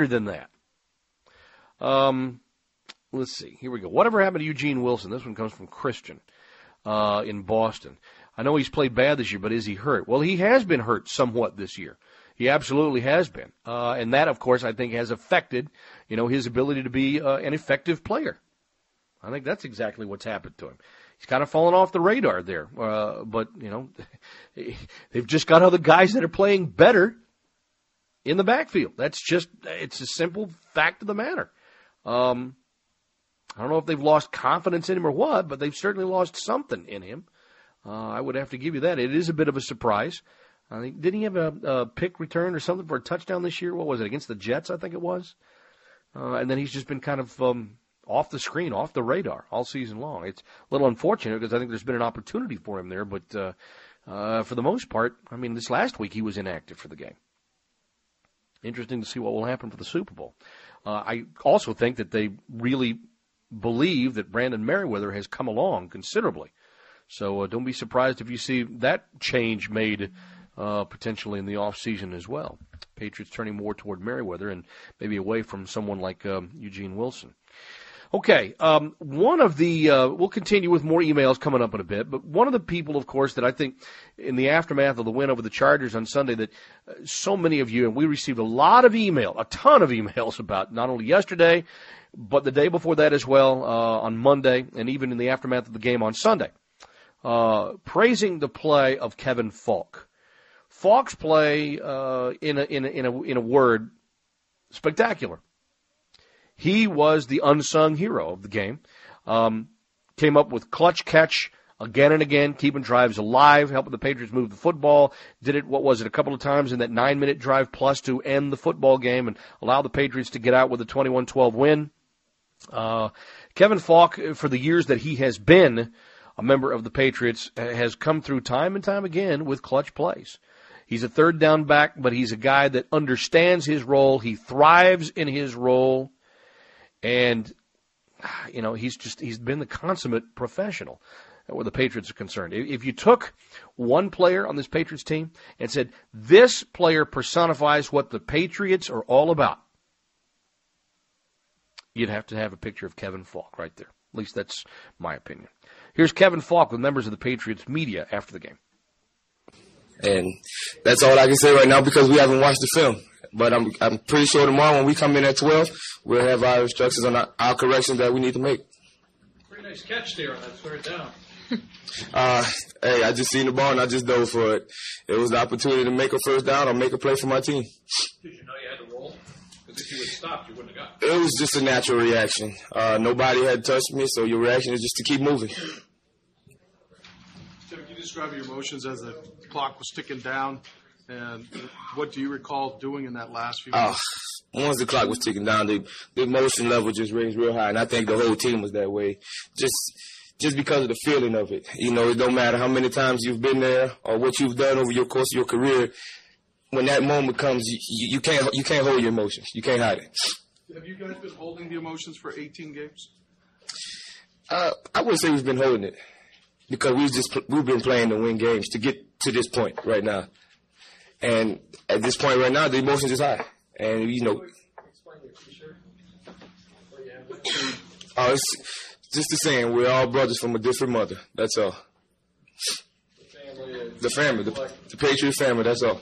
see. Here we go. Whatever happened to Eugene Wilson? This one comes from Christian in Boston. I know he's played bad this year, but is he hurt? Well, he has been hurt somewhat this year. He absolutely has been. And that, of course, I think has affected, his ability to be an effective player. I think that's exactly what's happened to him. He's kind of fallen off the radar there. But, they've just got other guys that are playing better. in the backfield. It's a simple fact of the matter. I don't know if they've lost confidence in him or what, but they've certainly lost something in him. I would have to give you that. It is a bit of a surprise. I think, didn't he have a pick return or something for a touchdown this year? What was it, against the Jets, I think it was? And then he's just been kind of off the screen, off the radar all season long. It's a little unfortunate because I think there's been an opportunity for him there, but for the most part, I mean, this last week he was inactive for the game. Interesting to see what will happen for the Super Bowl. I also think that they really believe that Brandon Merriweather has come along considerably. So don't be surprised if you see that change made potentially in the offseason as well. Patriots turning more toward Merriweather and maybe away from someone like Eugene Wilson. Okay, one of the we'll continue with more emails coming up in a bit, but one of the people, of course, that I think in the aftermath of the win over the Chargers on Sunday that so many of you, and we received a ton of emails about, not only yesterday, but the day before that as well, on Monday, and even in the aftermath of the game on Sunday, praising the play of Kevin Faulk. Faulk's play, in a word, spectacular. He was the unsung hero of the game. Came up with clutch catch again and again, keeping drives alive, helping the Patriots move the football. Did it, a couple of times in that 9-minute drive plus to end the football game and allow the Patriots to get out with a 21-12 win. Kevin Faulk, for the years that he has been a member of the Patriots, has come through time and time again with clutch plays. He's a third down back, but he's a guy that understands his role. He thrives in his role. And, he's been the consummate professional where the Patriots are concerned. If you took one player on this Patriots team and said, this player personifies what the Patriots are all about, you'd have to have a picture of Kevin Faulk right there. At least that's my opinion. Here's Kevin Faulk with members of the Patriots media after the game. And that's all I can say right now because we haven't watched the film. But I'm pretty sure tomorrow when we come in at 12, we'll have our instructions on our corrections that we need to make. Pretty nice catch there on that third down. Hey, I just seen the ball and I just dove for it. It was the opportunity to make a first down or make a play for my team. Did you know you had to roll? Because if you had stopped, you wouldn't have got it. It was just a natural reaction. Nobody had touched me, so your reaction is just to keep moving. Tim, can you describe your emotions as the clock was ticking down? And what do you recall doing in that last few minutes? Once the clock was ticking down, the emotion level just raised real high, and I think the whole team was that way. Just because of the feeling of it. It don't matter how many times you've been there or what you've done over your course of your career. When that moment comes, you can't hold your emotions. You can't hide it. Have you guys been holding the emotions for 18 games? I wouldn't say we've been holding it because we've been playing to win games to get to this point right now. And at this point right now, the emotions is high. And, it's just the saying, we're all brothers from a different mother. That's all. The family, the Patriot family, that's all.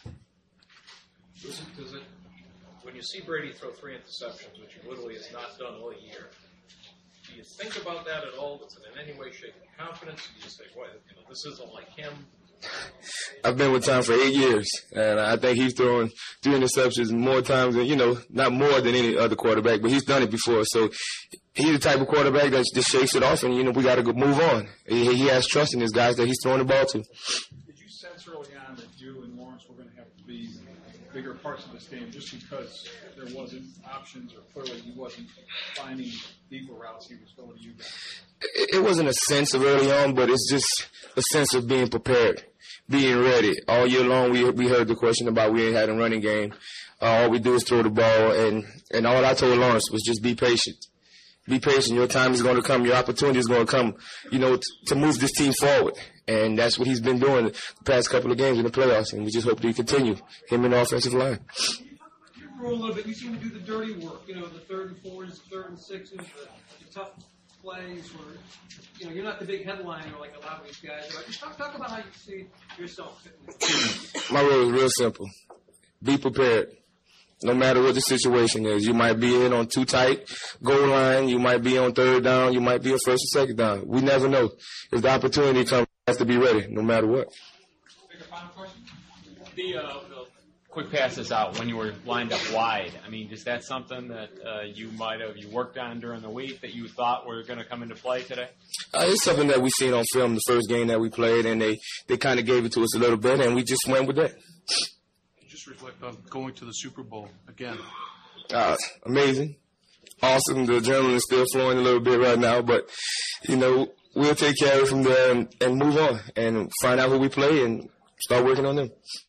When you see Brady throw 3 interceptions, which he literally has not done all year, do you think about that at all? Does it in any way shake your confidence? Do you say, well, this isn't like him? I've been with Tom for 8 years, and I think he's thrown 3 interceptions more times than, not more than any other quarterback, but he's done it before. So he's the type of quarterback that just shakes it off, and, we got to move on. He has trust in his guys that he's throwing the ball to. Did you sense early on that you and Lawrence were going to have to be bigger parts of this game just because there wasn't options or clearly he wasn't finding deeper routes, he was going to you guys? It wasn't a sense of early on, but it's just a sense of being prepared. Being ready. All year long, we heard the question about we ain't had a running game. All we do is throw the ball, and all I told Lawrence was just be patient. Be patient. Your time is going to come. Your opportunity is going to come, to move this team forward. And that's what he's been doing the past couple of games in the playoffs, and we just hope that he continue, him and the offensive line. You grew a little bit. You seem to do the dirty work, the 3rd and 4s, 3rd and 6s, the tough plays where, you're not the big headliner like a lot of these guys are. Just talk about how you see yourself fitting. My role is real simple. Be prepared. No matter what the situation is. You might be in on too tight goal line. You might be on 3rd down. You might be on 1st or 2nd down. We never know. If the opportunity comes, you have to be ready, no matter what. Final question. quick passes out when you were lined up wide. I mean, is that something that you worked on during the week that you thought were going to come into play today? It's something that we seen on film the first game that we played, and they kind of gave it to us a little bit, and we just went with that. Just reflect on going to the Super Bowl again. Amazing. Awesome. The adrenaline is still flowing a little bit right now, but, we'll take care of it from there and move on and find out who we play and start working on them.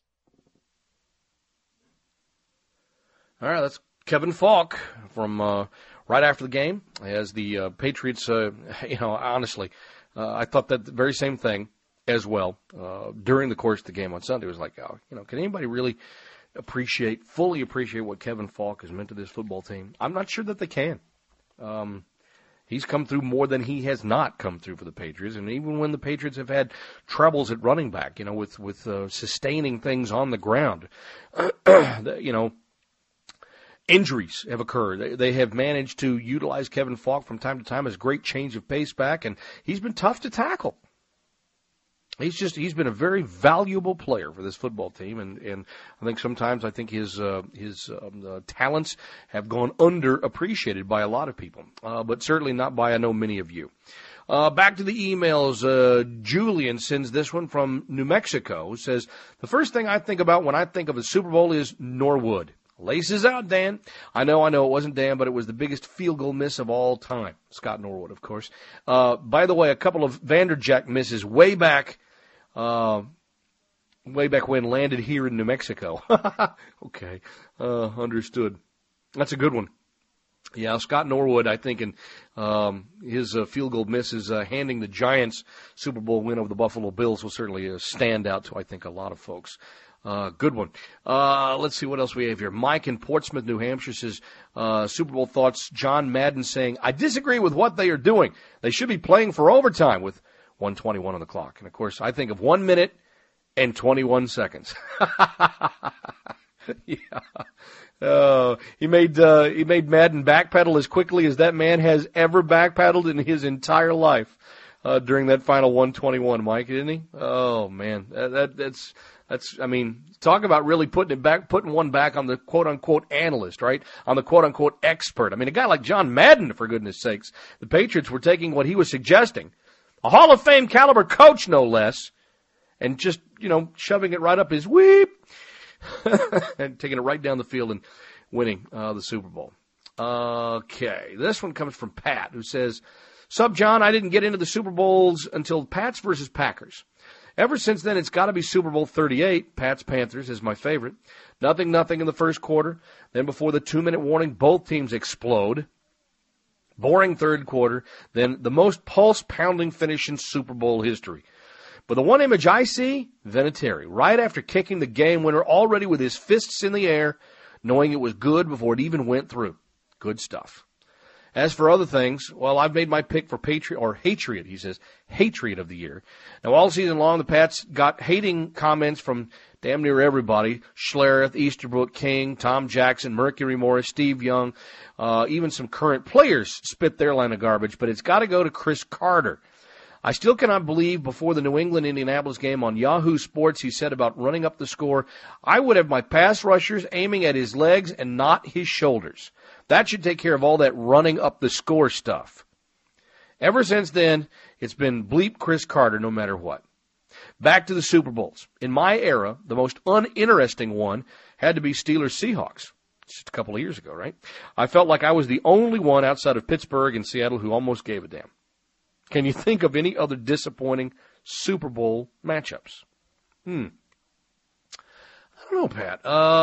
All right, that's Kevin Falk from right after the game. As the Patriots, honestly, I thought that the very same thing as well during the course of the game on Sunday. It was like, can anybody really fully appreciate what Kevin Falk has meant to this football team? I'm not sure that they can. He's come through more than he has not come through for the Patriots, and even when the Patriots have had troubles at running back, with sustaining things on the ground, injuries have occurred. They have managed to utilize Kevin Falk from time to time as a great change of pace back, and he's been tough to tackle. He's been a very valuable player for this football team, and I think sometimes his talents have gone underappreciated by a lot of people, but certainly not by I know many of you. Back to the emails. Julian sends this one from New Mexico. Says, the first thing I think about when I think of a Super Bowl is Norwood. Laces out, Dan. I know it wasn't Dan, but it was the biggest field goal miss of all time. Scott Norwood, of course. By the way, a couple of Vanderjagt misses way back when landed here in New Mexico. Okay, understood. That's a good one. Yeah, Scott Norwood, I think, in his field goal misses handing the Giants Super Bowl win over the Buffalo Bills will certainly stand out to, I think, a lot of folks. Good one. Let's see what else we have here. Mike in Portsmouth, New Hampshire says, Super Bowl thoughts, John Madden saying, I disagree with what they are doing. They should be playing for overtime with 1:21 on the clock. And, of course, I think of 1 minute and 21 seconds. Yeah. He made Madden backpedal as quickly as that man has ever backpedaled in his entire life during that final 1:21, Mike, didn't he? Oh, man. That's talk about really putting one back on the quote-unquote analyst, right? On the quote-unquote expert. I mean, a guy like John Madden, for goodness sakes, the Patriots were taking what he was suggesting, a Hall of Fame caliber coach, no less, and just, shoving it right up his weep and taking it right down the field and winning the Super Bowl. Okay, this one comes from Pat, who says, Sup, John, I didn't get into the Super Bowls until Pats versus Packers. Ever since then, it's got to be Super Bowl 38. Pats-Panthers is my favorite. 0-0 in the first quarter. Then before the 2-minute warning, both teams explode. Boring third quarter. Then the most pulse-pounding finish in Super Bowl history. But the one image I see, Vinatieri, right after kicking the game winner, already with his fists in the air, knowing it was good before it even went through. Good stuff. As for other things, well, I've made my pick for Hatriot, he says, Hatriot of the year. Now, all season long, the Pats got hating comments from damn near everybody. Schlereth, Easterbrook, King, Tom Jackson, Mercury Morris, Steve Young, even some current players spit their line of garbage, but it's got to go to Chris Carter. I still cannot believe before the New England-Indianapolis game on Yahoo Sports he said about running up the score, I would have my pass rushers aiming at his legs and not his shoulders. That should take care of all that running up the score stuff. Ever since then, it's been bleep Chris Carter no matter what. Back to the Super Bowls. In my era, the most uninteresting one had to be Steelers-Seahawks. Just a couple of years ago, right? I felt like I was the only one outside of Pittsburgh and Seattle who almost gave a damn. Can you think of any other disappointing Super Bowl matchups? I don't know, Pat.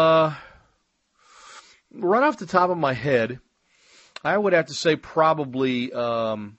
Right off the top of my head, I would have to say probably, what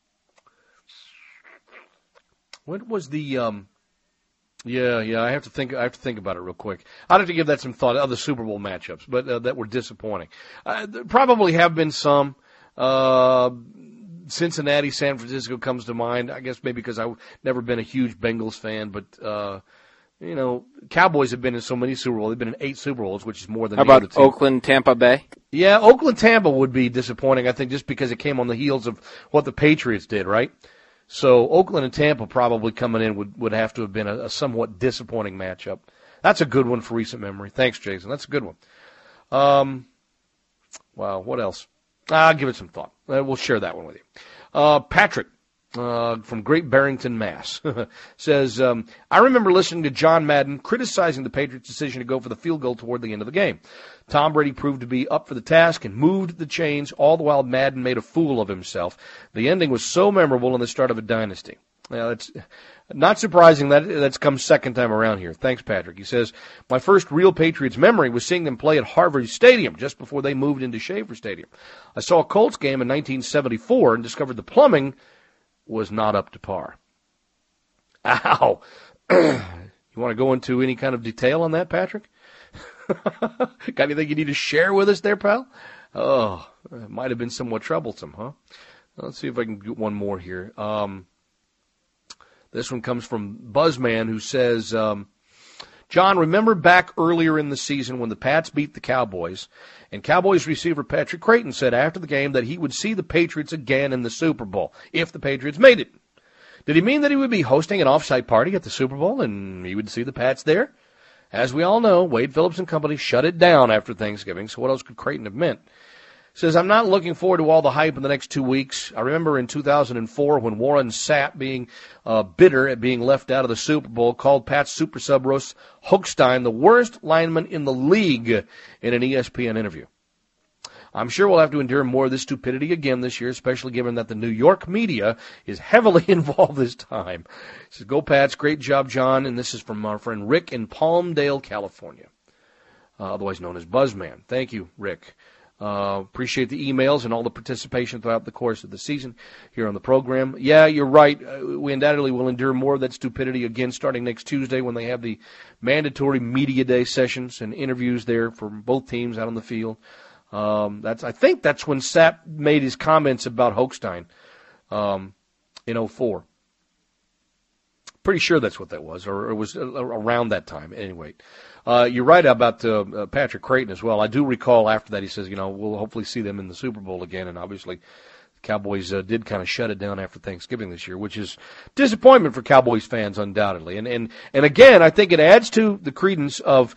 was the, I have to think about it real quick. I'd have to give that some thought, other Super Bowl matchups, but that were disappointing. There probably have been some. Cincinnati, San Francisco comes to mind. I guess maybe because I've never been a huge Bengals fan, but Cowboys have been in so many Super Bowls. They've been in 8 Super Bowls, which is more than. How about Oakland, Tampa Bay? Yeah, Oakland, Tampa would be disappointing, I think, just because it came on the heels of what the Patriots did, right? So Oakland and Tampa probably coming in would have to have been a somewhat disappointing matchup. That's a good one for recent memory. Thanks, Jason. That's a good one. Wow, what else? I'll give it some thought. We'll share that one with you. Patrick from Great Barrington, Mass. says, I remember listening to John Madden criticizing the Patriots' decision to go for the field goal toward the end of the game. Tom Brady proved to be up for the task and moved the chains, all the while Madden made a fool of himself. The ending was so memorable in the start of a dynasty. It's not surprising that that's come second time around here. Thanks, Patrick. He says, my first real Patriots memory was seeing them play at Harvard Stadium just before they moved into Schaefer Stadium. I saw a Colts game in 1974 and discovered the plumbing was not up to par. Ow. You want to go into any kind of detail on that, Patrick? Got anything you need to share with us there, pal? Oh, it might have been somewhat troublesome, huh? Let's see if I can get one more here. This one comes from Buzzman, who says, John, remember back earlier in the season when the Pats beat the Cowboys, and Cowboys receiver Patrick Creighton said after the game that he would see the Patriots again in the Super Bowl if the Patriots made it. Did he mean that he would be hosting an off-site party at the Super Bowl and he would see the Pats there? As we all know, Wade Phillips and company shut it down after Thanksgiving, so what else could Creighton have meant? Says, I'm not looking forward to all the hype in the next 2 weeks. I remember in 2004 when Warren Sapp, being bitter at being left out of the Super Bowl, called Pat's super sub Russ Hochstein the worst lineman in the league in an ESPN interview. I'm sure we'll have to endure more of this stupidity again this year, especially given that the New York media is heavily involved this time. He says, go Pats, great job, John. And this is from our friend Rick in Palmdale, California, otherwise known as Buzzman. Thank you, Rick. Appreciate the emails and all the participation throughout the course of the season here on the program. Yeah, you're right. We undoubtedly will endure more of that stupidity again starting next Tuesday when they have the mandatory media day sessions and interviews there for both teams out on the field. I think that's when Sapp made his comments about Hochstein in 2004. Pretty sure that's what that was, or it was around that time. Anyway, you're right about Patrick Creighton as well. I do recall after that he says, we'll hopefully see them in the Super Bowl again, and obviously the Cowboys did kind of shut it down after Thanksgiving this year, which is disappointment for Cowboys fans undoubtedly. And again, I think it adds to the credence of,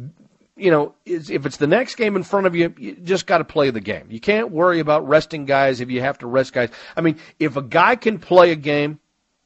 if it's the next game in front of you, you just got to play the game. You can't worry about resting guys if you have to rest guys. I mean, if a guy can play a game,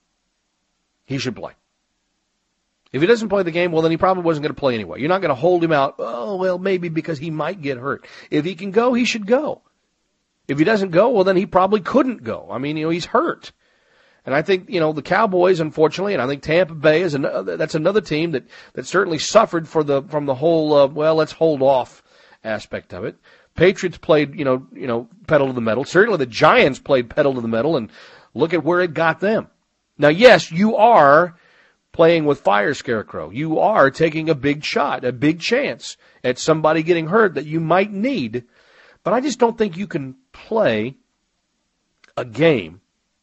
he should play. If he doesn't play the game, well, then he probably wasn't going to play anyway. You're not going to hold him out, maybe because he might get hurt. If he can go, he should go. If he doesn't go, well, then he probably couldn't go. I mean, he's hurt. And I think, the Cowboys, unfortunately, and I think Tampa Bay that's another team that certainly suffered from the whole, let's hold off aspect of it. Patriots played, pedal to the metal. Certainly the Giants played pedal to the metal, and look at where it got them. Now, yes, you are playing with fire, Scarecrow. You are taking a big shot, a big chance at somebody getting hurt that you might need. But I just don't think you can play a game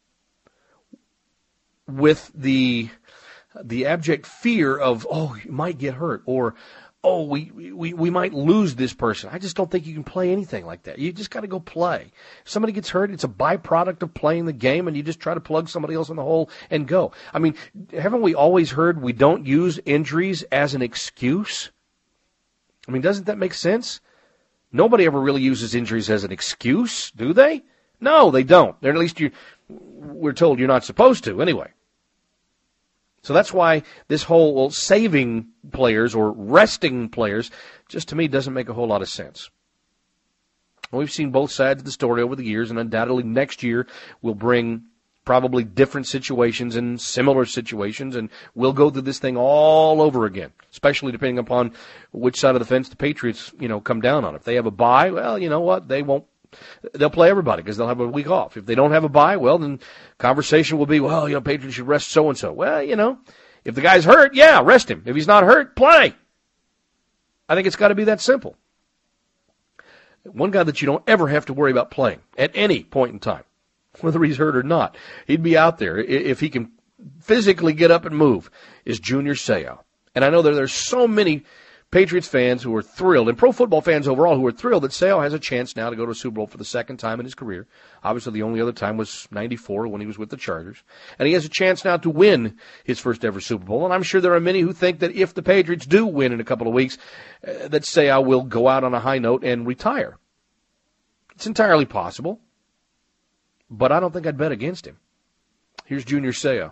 with the abject fear of, you might get hurt, or, we might lose this person. I just don't think you can play anything like that. You just got to go play. If somebody gets hurt, it's a byproduct of playing the game, and you just try to plug somebody else in the hole and go. I mean, haven't we always heard we don't use injuries as an excuse? I mean, doesn't that make sense? Nobody ever really uses injuries as an excuse, do they? No, they don't. Or at least we're told you're not supposed to anyway. So that's why this whole saving players or resting players just to me doesn't make a whole lot of sense. We've seen both sides of the story over the years, and undoubtedly next year will bring probably different situations and similar situations, and we'll go through this thing all over again, especially depending upon which side of the fence the Patriots, come down on. If they have a bye, well, you know what? They'll play everybody because they'll have a week off. If they don't have a bye, well, then conversation will be, Patriots should rest so-and-so. Well, if the guy's hurt, yeah, rest him. If he's not hurt, play. I think it's got to be that simple. One guy that you don't ever have to worry about playing at any point in time, whether he's hurt or not, he'd be out there if he can physically get up and move, is Junior Seau. And I know there's so many Patriots fans who are thrilled, and pro football fans overall who are thrilled that Sale has a chance now to go to a Super Bowl for the second time in his career. Obviously, the only other time was '94 when he was with the Chargers. And he has a chance now to win his first ever Super Bowl. And I'm sure there are many who think that if the Patriots do win in a couple of weeks, that Sale will go out on a high note and retire. It's entirely possible, but I don't think I'd bet against him. Here's Junior Seau.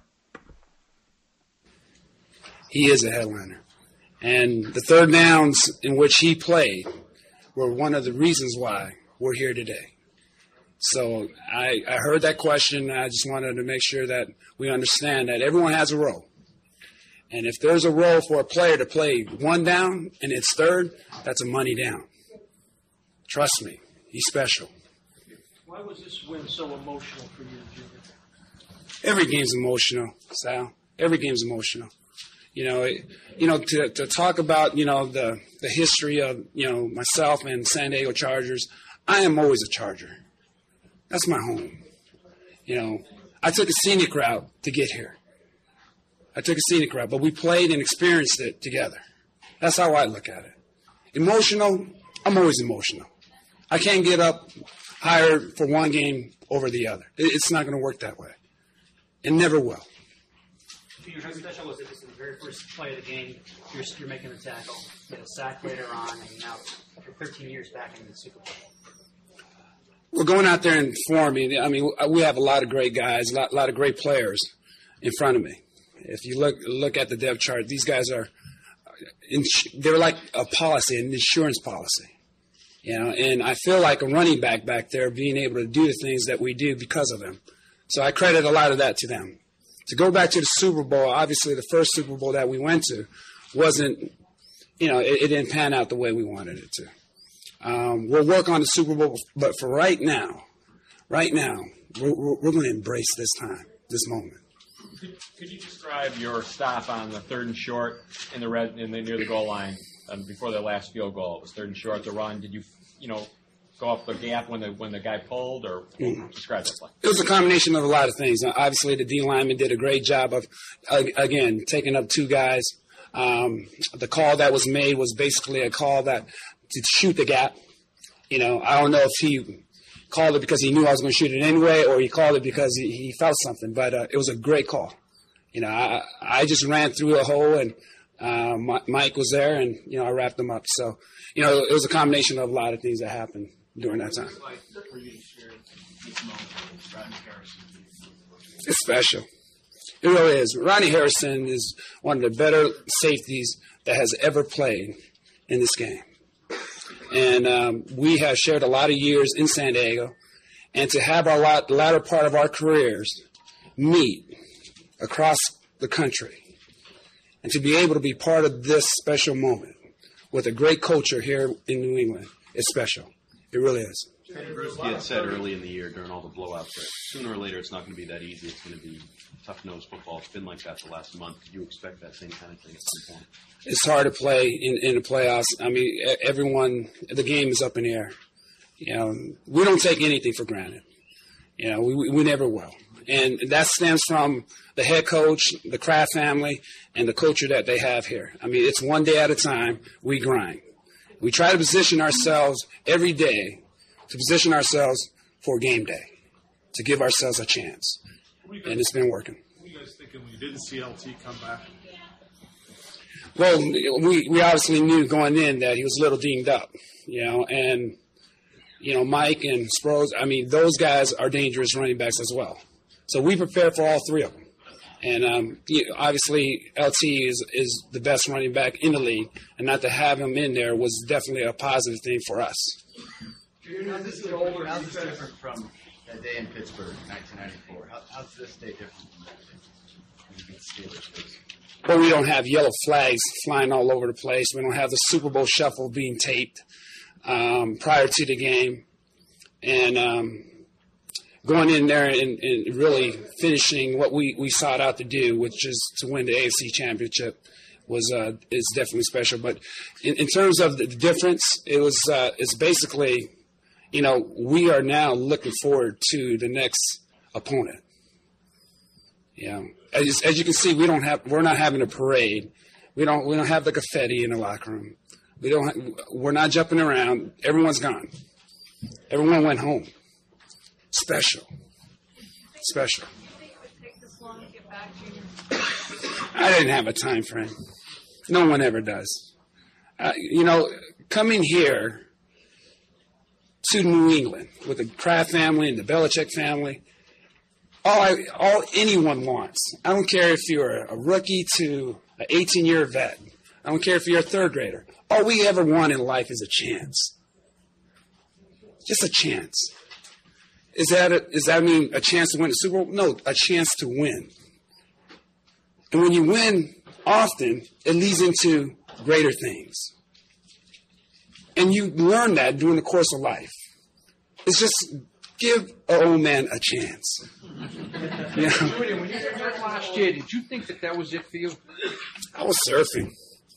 He is a headliner. And the third downs in which he played were one of the reasons why we're here today. So I heard that question. I just wanted to make sure that we understand that everyone has a role. And if there's a role for a player to play one down and it's third, that's a money down. Trust me, he's special. Why was this win so emotional for you, Junior? Every game's emotional, Sal. Every game's emotional. To talk about, the history of, myself and San Diego Chargers, I am always a Charger. That's my home. I took a scenic route to get here. But we played and experienced it together. That's how I look at it. Emotional, I'm always emotional. I can't get up higher for one game over the other. It's not going to work that way. It never will. How special was it this is the very first play of the game? You're making the tackle, get a sack later on, and now you're 13 years back in the Super Bowl. We're going out there and forming. I mean, we have a lot of great guys, a lot of great players in front of me. If you look at the depth chart, these guys they're like a policy, an insurance policy. And I feel like a running back there being able to do the things that we do because of them. So I credit a lot of that to them. To go back to the Super Bowl, obviously the first Super Bowl that we went to wasn't, it didn't pan out the way we wanted it to. We'll work on the Super Bowl, but for right now, we're going to embrace this time, this moment. Could you describe your stop on the 3rd and short in the red near the goal line before the last field goal? It was 3rd and short. The run. Did you go off the gap when the guy pulled, or describe that play? It was a combination of a lot of things. Obviously, the D lineman did a great job of again taking up two guys. The call that was made was basically a call that to shoot the gap. I don't know if he called it because he knew I was going to shoot it anyway, or he called it because he felt something. But it was a great call. I just ran through a hole, and Mike was there, and I wrapped him up. So it was a combination of a lot of things that happened during that time. It's special. It really is. Ronnie Harrison is one of the better safeties that has ever played in this game. And we have shared a lot of years in San Diego. And to have the latter part of our careers meet across the country and to be able to be part of this special moment with a great culture here in New England is special. It really is. Bruce, you had said early in the year during all the blowouts that sooner or later it's not going to be that easy. It's going to be tough-nosed football. It's been like that the last month. Did you expect that same kind of thing at some point? It's hard to play in the playoffs. I mean, the game is up in the air. We don't take anything for granted. We never will. And that stems from the head coach, the Kraft family, and the culture that they have here. I mean, it's one day at a time. We grind. We try to position ourselves every day to position ourselves for game day, to give ourselves a chance. And it's been working. What were you guys thinking when you didn't see LT come back? Well, we obviously knew going in that he was a little dinged up, and, Mike and Sproles, I mean, those guys are dangerous running backs as well. So we prepared for all three of them. And obviously, LT is the best running back in the league, and not to have him in there was definitely a positive thing for us. How's this different from that day in Pittsburgh, 1994? How's this day different from that day when you beat the Steelers? Well, we don't have yellow flags flying all over the place. We don't have the Super Bowl shuffle being taped prior to the game. And going in there and really finishing what we sought out to do, which is to win the AFC Championship, is definitely special. But in terms of the difference, it's basically, we are now looking forward to the next opponent. As you can see, we're not having a parade. We don't have the confetti in the locker room. We're not jumping around. Everyone's gone. Everyone went home. Special. I didn't have a time frame. No one ever does. Coming here to New England with the Kraft family and the Belichick family, all anyone wants. I don't care if you're a rookie to an 18-year vet. I don't care if you're a third grader. All we ever want in life is a chance. Just a chance. Does that mean a chance to win the Super Bowl? No, a chance to win. And when you win often, it leads into greater things. And you learn that during the course of life. It's just give an old man a chance. When you were there last year, did you think that was it for you? I was surfing.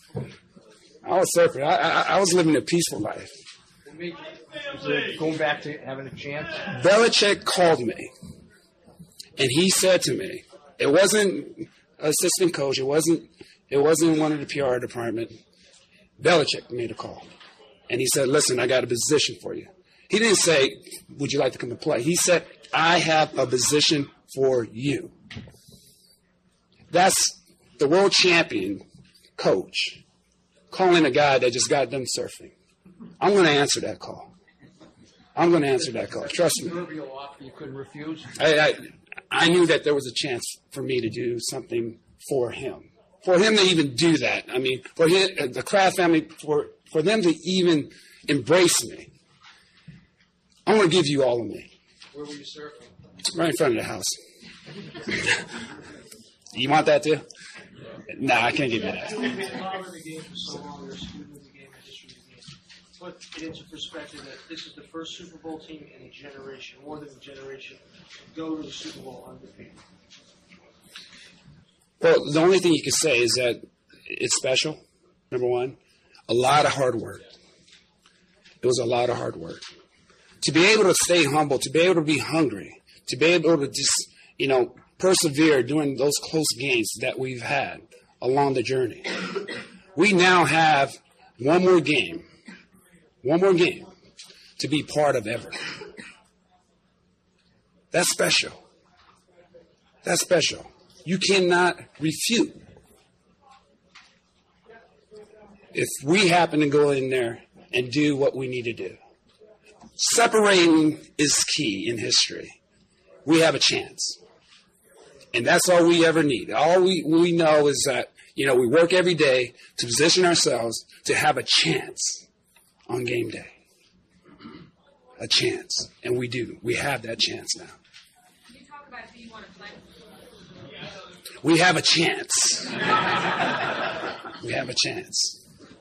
I was living a peaceful life. Going back to having a chance? Belichick called me, and he said to me, it wasn't assistant coach, it wasn't one of the PR department. Belichick made a call, and he said, listen, I got a position for you. He didn't say, would you like to come and play? He said, I have a position for you. That's the world champion coach calling a guy that just got done surfing. I'm going to answer that call. Trust me. You couldn't refuse? I knew that there was a chance for me to do something for him. For him to even do that. I mean, for him, the Kraft family, for them to even embrace me. I'm going to give you all of me. Where were you surfing? Right in front of the house. You want that too? No, I can't give you that. You've been following the game for so long, you're a student of the game, a history of the game. Put it into perspective that this is the first Super Bowl team in a generation, more than a generation, to go to the Super Bowl undefeated. Well, the only thing you can say is that it's special, number one. A lot of hard work. It was a lot of hard work. To be able to stay humble, to be able to be hungry, to be able to just, persevere during those close games that we've had along the journey. We now have one more game to be part of ever. That's special. You cannot refute. If we happen to go in there and do what we need to do. Separating is key in history. We have a chance. And that's all we ever need. All we know is that, we work every day to position ourselves to have a chance on game day. A chance. And we do. We have that chance now. Can you talk about who you want to play? We have a chance. We have a chance.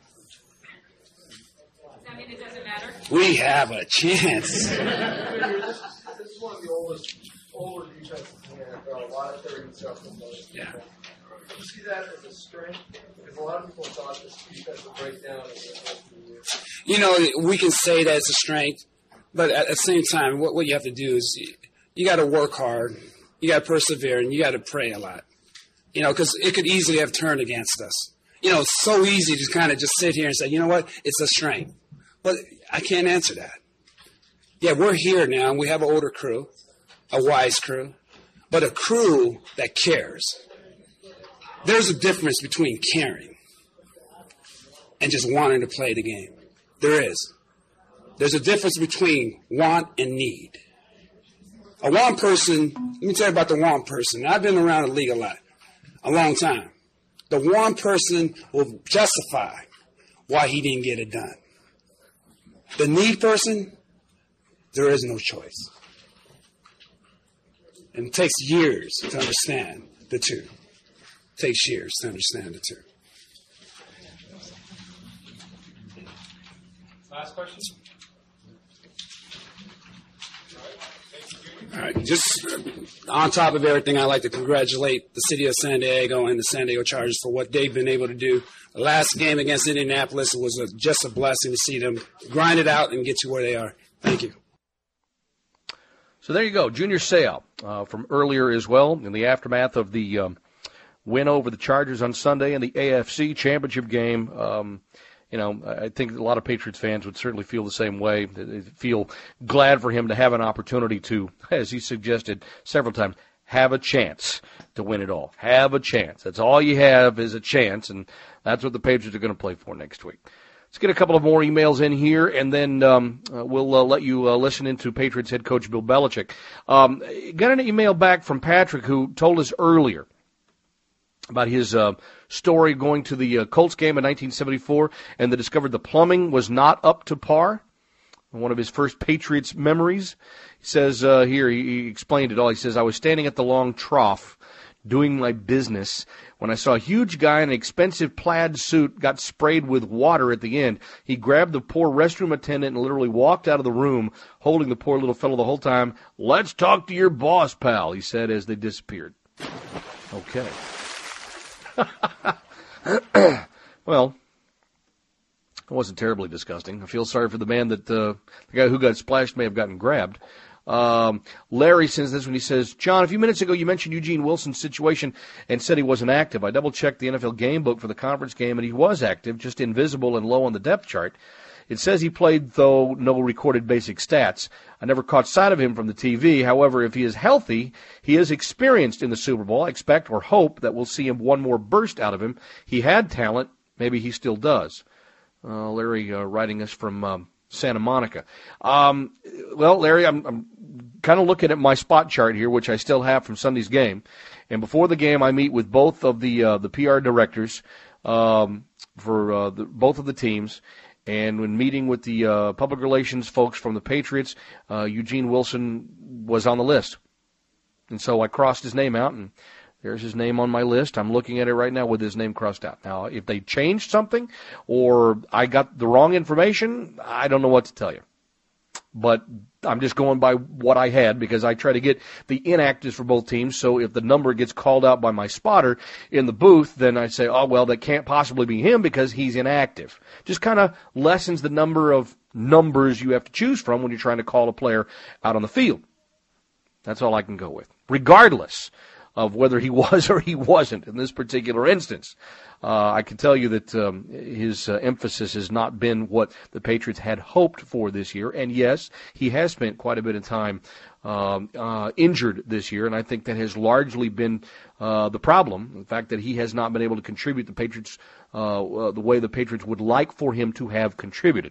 Does that mean it doesn't matter? We have a chance. This is one of the older defenses in the NFL. A lot of third and stuff from those. Yeah. Do you see that as a strength? Because a lot of people thought this defense would break down in the last few years. We can say that it's a strength, but at the same time, what you have to do is you got to work hard, you got to persevere, and you got to pray a lot. Because it could easily have turned against us. It's so easy to kind of just sit here and say, you know what, it's a strength. But I can't answer that. Yeah, we're here now, and we have an older crew, a wise crew, but a crew that cares. There's a difference between caring and just wanting to play the game. There is. There's a difference between want and need. A want person, let me tell you about the want person. I've been around the league a long time. The want person will justify why he didn't get it done. The need person, there is no choice. And it takes years to understand the two. It takes years to understand the two. Last question? All right, just on top of everything, I'd like to congratulate the city of San Diego and the San Diego Chargers for what they've been able to do. The last game against Indianapolis was just a blessing to see them grind it out and get to where they are. Thank you. So there you go, Junior Seau from earlier as well in the aftermath of the win over the Chargers on Sunday in the AFC Championship game. I think a lot of Patriots fans would certainly feel the same way. They feel glad for him to have an opportunity to, as he suggested several times, have a chance to win it all. Have a chance. That's all you have is a chance, and that's what the Patriots are going to play for next week. Let's get a couple of more emails in here, and then we'll let you listen into Patriots head coach Bill Belichick. Got an email back from Patrick, who told us earlier about his story going to the Colts game in 1974, and they discovered the plumbing was not up to par. One of his first Patriots memories. He says here, he explained it all. He says, I was standing at the long trough doing my business when I saw a huge guy in an expensive plaid suit got sprayed with water at the end. He grabbed the poor restroom attendant and literally walked out of the room, holding the poor little fellow the whole time. Let's talk to your boss, pal, he said as they disappeared. Okay. Well, it wasn't terribly disgusting. I feel sorry for the man that the guy who got splashed may have gotten grabbed. Larry sends this when he says, John, a few minutes ago you mentioned Eugene Wilson's situation and said he wasn't active. I double-checked the NFL game book for the conference game, and he was active, just invisible and low on the depth chart. It says he played, though no recorded basic stats. I never caught sight of him from the TV. However, if he is healthy, he is experienced in the Super Bowl. I expect or hope that we'll see him one more burst out of him. He had talent. Maybe he still does. Larry writing us from Santa Monica. Well, Larry, I'm kind of looking at my spot chart here, which I still have from Sunday's game. And before the game, I meet with both of the PR directors for both of the teams. And when meeting with the public relations folks from the Patriots, Eugene Wilson was on the list. And so I crossed his name out, and there's his name on my list. I'm looking at it right now with his name crossed out. Now, if they changed something or I got the wrong information, I don't know what to tell you. But I'm just going by what I had because I try to get the inactives for both teams. So if the number gets called out by my spotter in the booth, then I say, oh, well, that can't possibly be him because he's inactive. Just kind of lessens the number of numbers you have to choose from when you're trying to call a player out on the field. That's all I can go with, regardless of whether he was or he wasn't in this particular instance. I can tell you that his emphasis has not been what the Patriots had hoped for this year. And, yes, he has spent quite a bit of time injured this year, and I think that has largely been the problem, the fact that he has not been able to contribute the Patriots the way the Patriots would like for him to have contributed.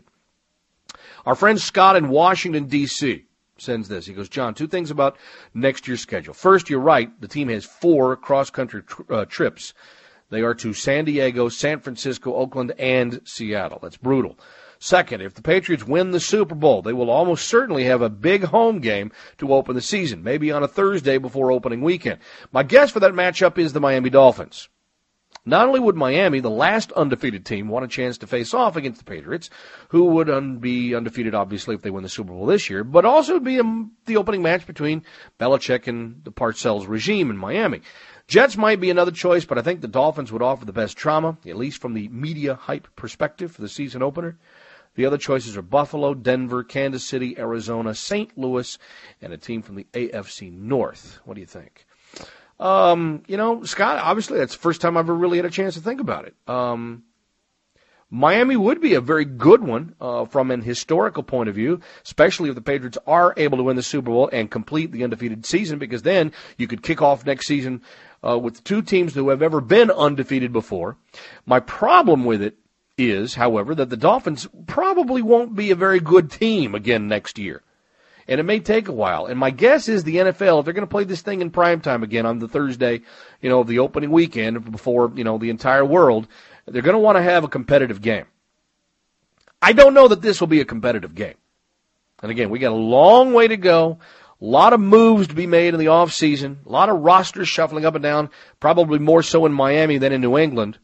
Our friend Scott in Washington, D.C., sends this. He goes, John, 2 things about next year's schedule. First, you're right. The team has 4 cross-country trips. They are to San Diego, San Francisco, Oakland, and Seattle. That's brutal. Second, if the Patriots win the Super Bowl, they will almost certainly have a big home game to open the season, maybe on a Thursday before opening weekend. My guess for that matchup is the Miami Dolphins. Not only would Miami, the last undefeated team, want a chance to face off against the Patriots, who would be undefeated, obviously, if they win the Super Bowl this year, but also it would be the opening match between Belichick and the Parcells regime in Miami. Jets might be another choice, but I think the Dolphins would offer the best drama, at least from the media hype perspective for the season opener. The other choices are Buffalo, Denver, Kansas City, Arizona, St. Louis, and a team from the AFC North. What do you think? Scott, obviously that's the first time I've ever really had a chance to think about it. Miami would be a very good one from an historical point of view, especially if the Patriots are able to win the Super Bowl and complete the undefeated season, because then you could kick off next season with 2 teams who have ever been undefeated before. My problem with it is, however, that the Dolphins probably won't be a very good team again next year. And it may take a while. And my guess is the NFL, if they're going to play this thing in primetime again on the Thursday, of the opening weekend before, the entire world, they're going to want to have a competitive game. I don't know that this will be a competitive game. And again, we got a long way to go. A lot of moves to be made in the offseason. A lot of rosters shuffling up and down, probably more so in Miami than in New England.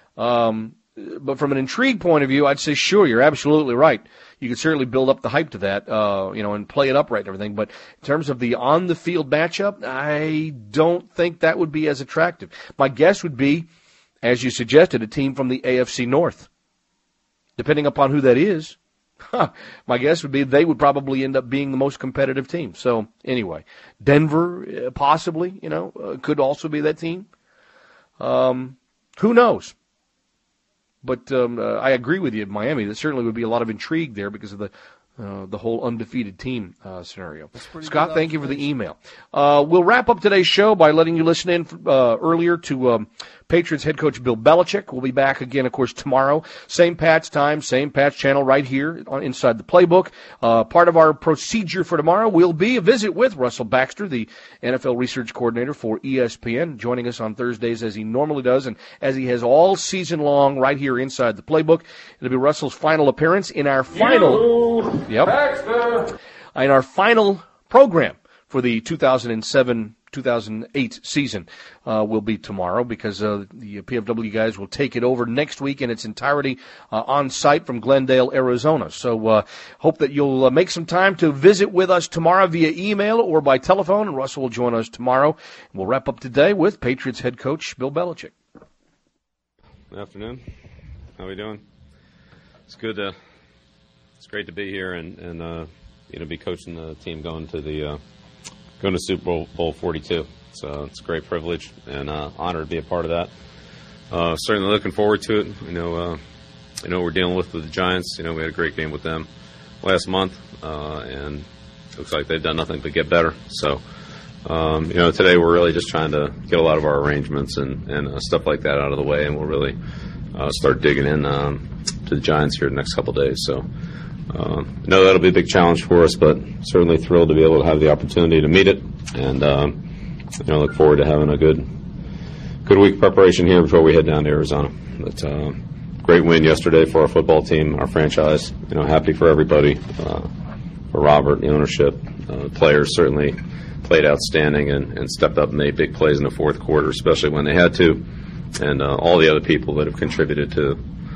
But from an intrigue point of view, I'd say, sure, you're absolutely right. You could certainly build up the hype to that, and play it up right and everything. But in terms of the on-the-field matchup, I don't think that would be as attractive. My guess would be, as you suggested, a team from the AFC North. Depending upon who that is, my guess would be they would probably end up being the most competitive team. So, anyway, Denver, possibly, could also be that team. Who knows? But I agree with you, Miami. There certainly would be a lot of intrigue there because of the whole undefeated team scenario. Scott, thank you for the email. We'll wrap up today's show by letting you listen in earlier to Patriots head coach Bill Belichick. We'll be back again, of course, tomorrow. Same Pat's time, same Pat's channel right here on Inside the Playbook. Part of our procedure for tomorrow will be a visit with Russell Baxter, the NFL research coordinator for ESPN, joining us on Thursdays as he normally does and as he has all season long right here inside the Playbook. It'll be Russell's final appearance in our final... Baxter. In our final program for the 2007-2008 season will be tomorrow because the PFW guys will take it over next week in its entirety on site from Glendale, Arizona. So hope that you'll make some time to visit with us tomorrow via email or by telephone, and Russell will join us tomorrow. We'll wrap up today with Patriots head coach Bill Belichick. Good afternoon. How are we doing? It's good to... It's great to be here and be coaching the team going to Super Bowl 42. So it's a great privilege and honor to be a part of that. Certainly looking forward to it. We're dealing with the Giants. We had a great game with them last month, and it looks like they've done nothing but get better. So today we're really just trying to get a lot of our arrangements and stuff like that out of the way, and we'll really start digging in to the Giants here in the next couple of days. So. I know that'll be a big challenge for us, but certainly thrilled to be able to have the opportunity to meet it, and look forward to having a good week preparation here before we head down to Arizona. But great win yesterday for our football team, our franchise. Happy for everybody, for Robert, the ownership, players certainly played outstanding and stepped up and made big plays in the fourth quarter, especially when they had to, and all the other people that have contributed to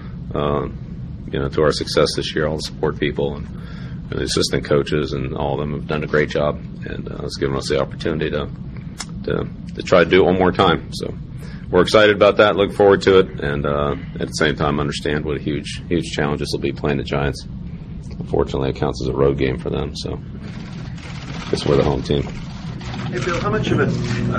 our success this year, all the support people and the assistant coaches and all of them have done a great job, and it's given us the opportunity to try to do it one more time. So we're excited about that, look forward to it, and at the same time understand what a huge challenge this will be playing the Giants. Unfortunately, it counts as a road game for them, so I guess we're the home team. Hey, Bill, how much of a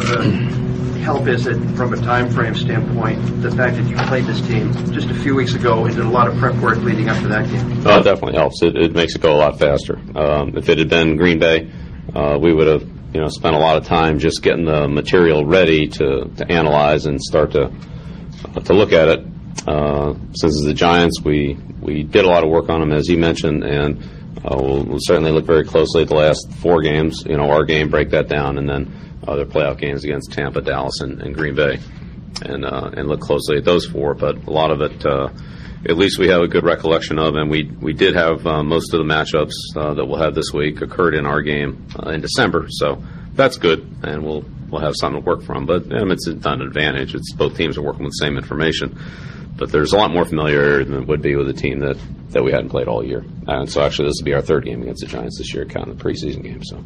help is it from a time frame standpoint, the fact that you played this team just a few weeks ago and did a lot of prep work leading up to that game? Oh, it definitely helps. It makes it go a lot faster. If it had been Green Bay, we would have spent a lot of time just getting the material ready to analyze and start to look at it. Since it's the Giants, we did a lot of work on them, as you mentioned, and we'll certainly look very closely at the last 4 games. Our game, break that down, and then their playoff games against Tampa, Dallas, and Green Bay, and look closely at those 4. But a lot of it, at least we have a good recollection of, and we did have most of the matchups that we'll have this week occurred in our game in December, so that's good, and we'll have something to work from. But it's not an advantage. It's both teams are working with the same information, but there's a lot more familiarity than it would be with a team that we hadn't played all year. And so actually this will be our 3rd game against the Giants this year, counting the preseason game. So.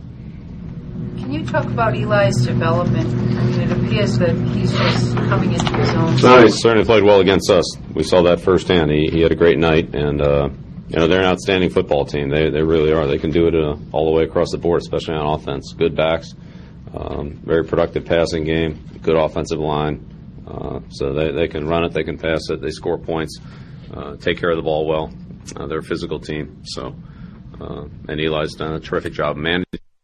Can you talk about Eli's development? I mean, it appears that he's just coming into his own. No, he certainly played well against us. We saw that firsthand. He had a great night, and they're an outstanding football team. They really are. They can do it all the way across the board, especially on offense. Good backs, very productive passing game, good offensive line. So they can run it, they can pass it, they score points, take care of the ball well. They're a physical team. So, and Eli's done a terrific job managing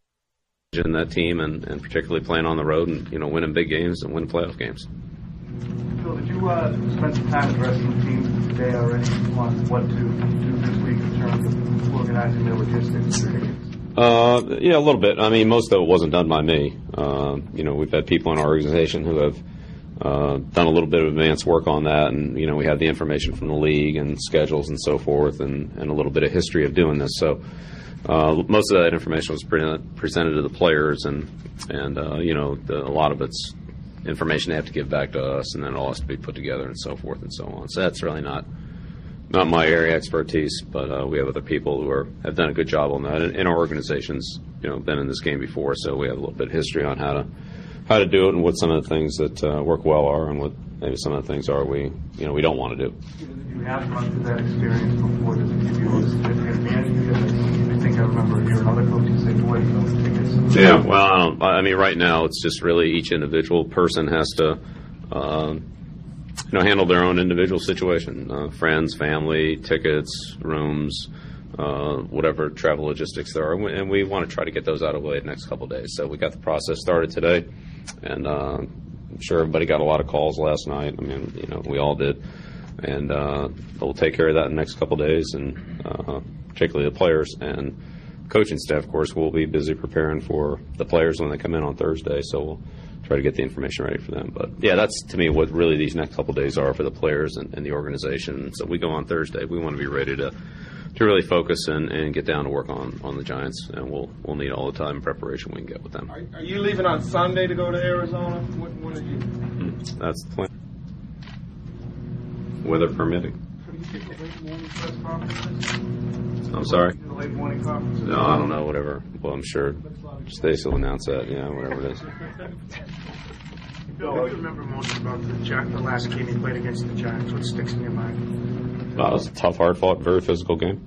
that team and particularly playing on the road and winning big games and winning playoff games. Phil, did you spend some time addressing the team today already on what to do this week in terms of organizing their logistics? Yeah, a little bit. I mean, most of it wasn't done by me. We've had people in our organization who have done a little bit of advanced work on that, and we have the information from the league and schedules and so forth, and a little bit of history of doing this. So most of that information was presented to the players, and a lot of it's information they have to give back to us, and then it all has to be put together and so forth and so on. So that's really not my area of expertise, but we have other people who have done a good job on that. And in our organization's been in this game before, so we have a little bit of history on how to do it and what some of the things that work well are and what maybe some of the things are we don't want to do. You have gone through that experience before. Does it give you a significant advantage? Because I think I remember hearing other coaches say, boy, Yeah, well, I mean, right now it's just really each individual person has to handle their own individual situation, friends, family, tickets, rooms, whatever travel logistics there are, and we want to try to get those out of the way the next couple of days. So we got the process started today, and I'm sure everybody got a lot of calls last night. I mean, we all did, and we'll take care of that in the next couple of days, and particularly the players and coaching staff. Of course, we'll be busy preparing for the players when they come in on Thursday. So we'll try to get the information ready for them. But yeah, that's to me what really these next couple of days are for the players and the organization. So we go on Thursday. We want to be ready to really focus and get down to work on the Giants, and we'll need all the time and preparation we can get with them. Are you leaving on Sunday to go to Arizona? When are you? That's the plan. Weather permitting. I'm sorry? No, I don't know, whatever. Well, I'm sure Stacy will announce that, whatever it is. Bill, what do you remember most about the last game you played against the Giants? What sticks in your mind? It was a tough, hard-fought, very physical game.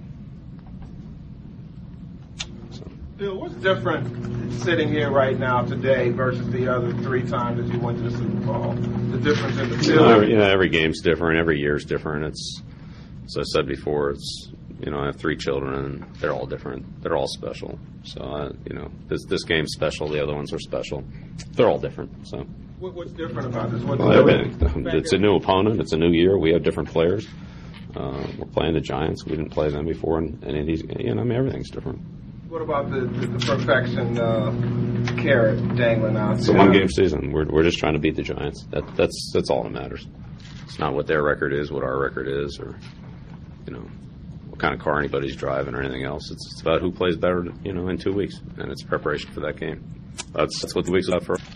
Bill, what's different sitting here right now today versus the other 3 times that you went to the Super Bowl? The difference in the field? Every game's different. Every year's different. It's, as I said before, I have 3 children, and they're all different. They're all special. So, this game's special. The other ones are special. They're all different. So. What's different about this? Everything. It's a new opponent. It's a new year. We have different players. We're playing the Giants. We didn't play them before, and any of these. Everything's different. What about the perfection carrot dangling out there? It's a one-game season. We're just trying to beat the Giants. That's all that matters. It's not what their record is, what our record is, or what kind of car anybody's driving or anything else. It's about who plays better, in 2 weeks, and it's preparation for that game. That's what the week's about for us.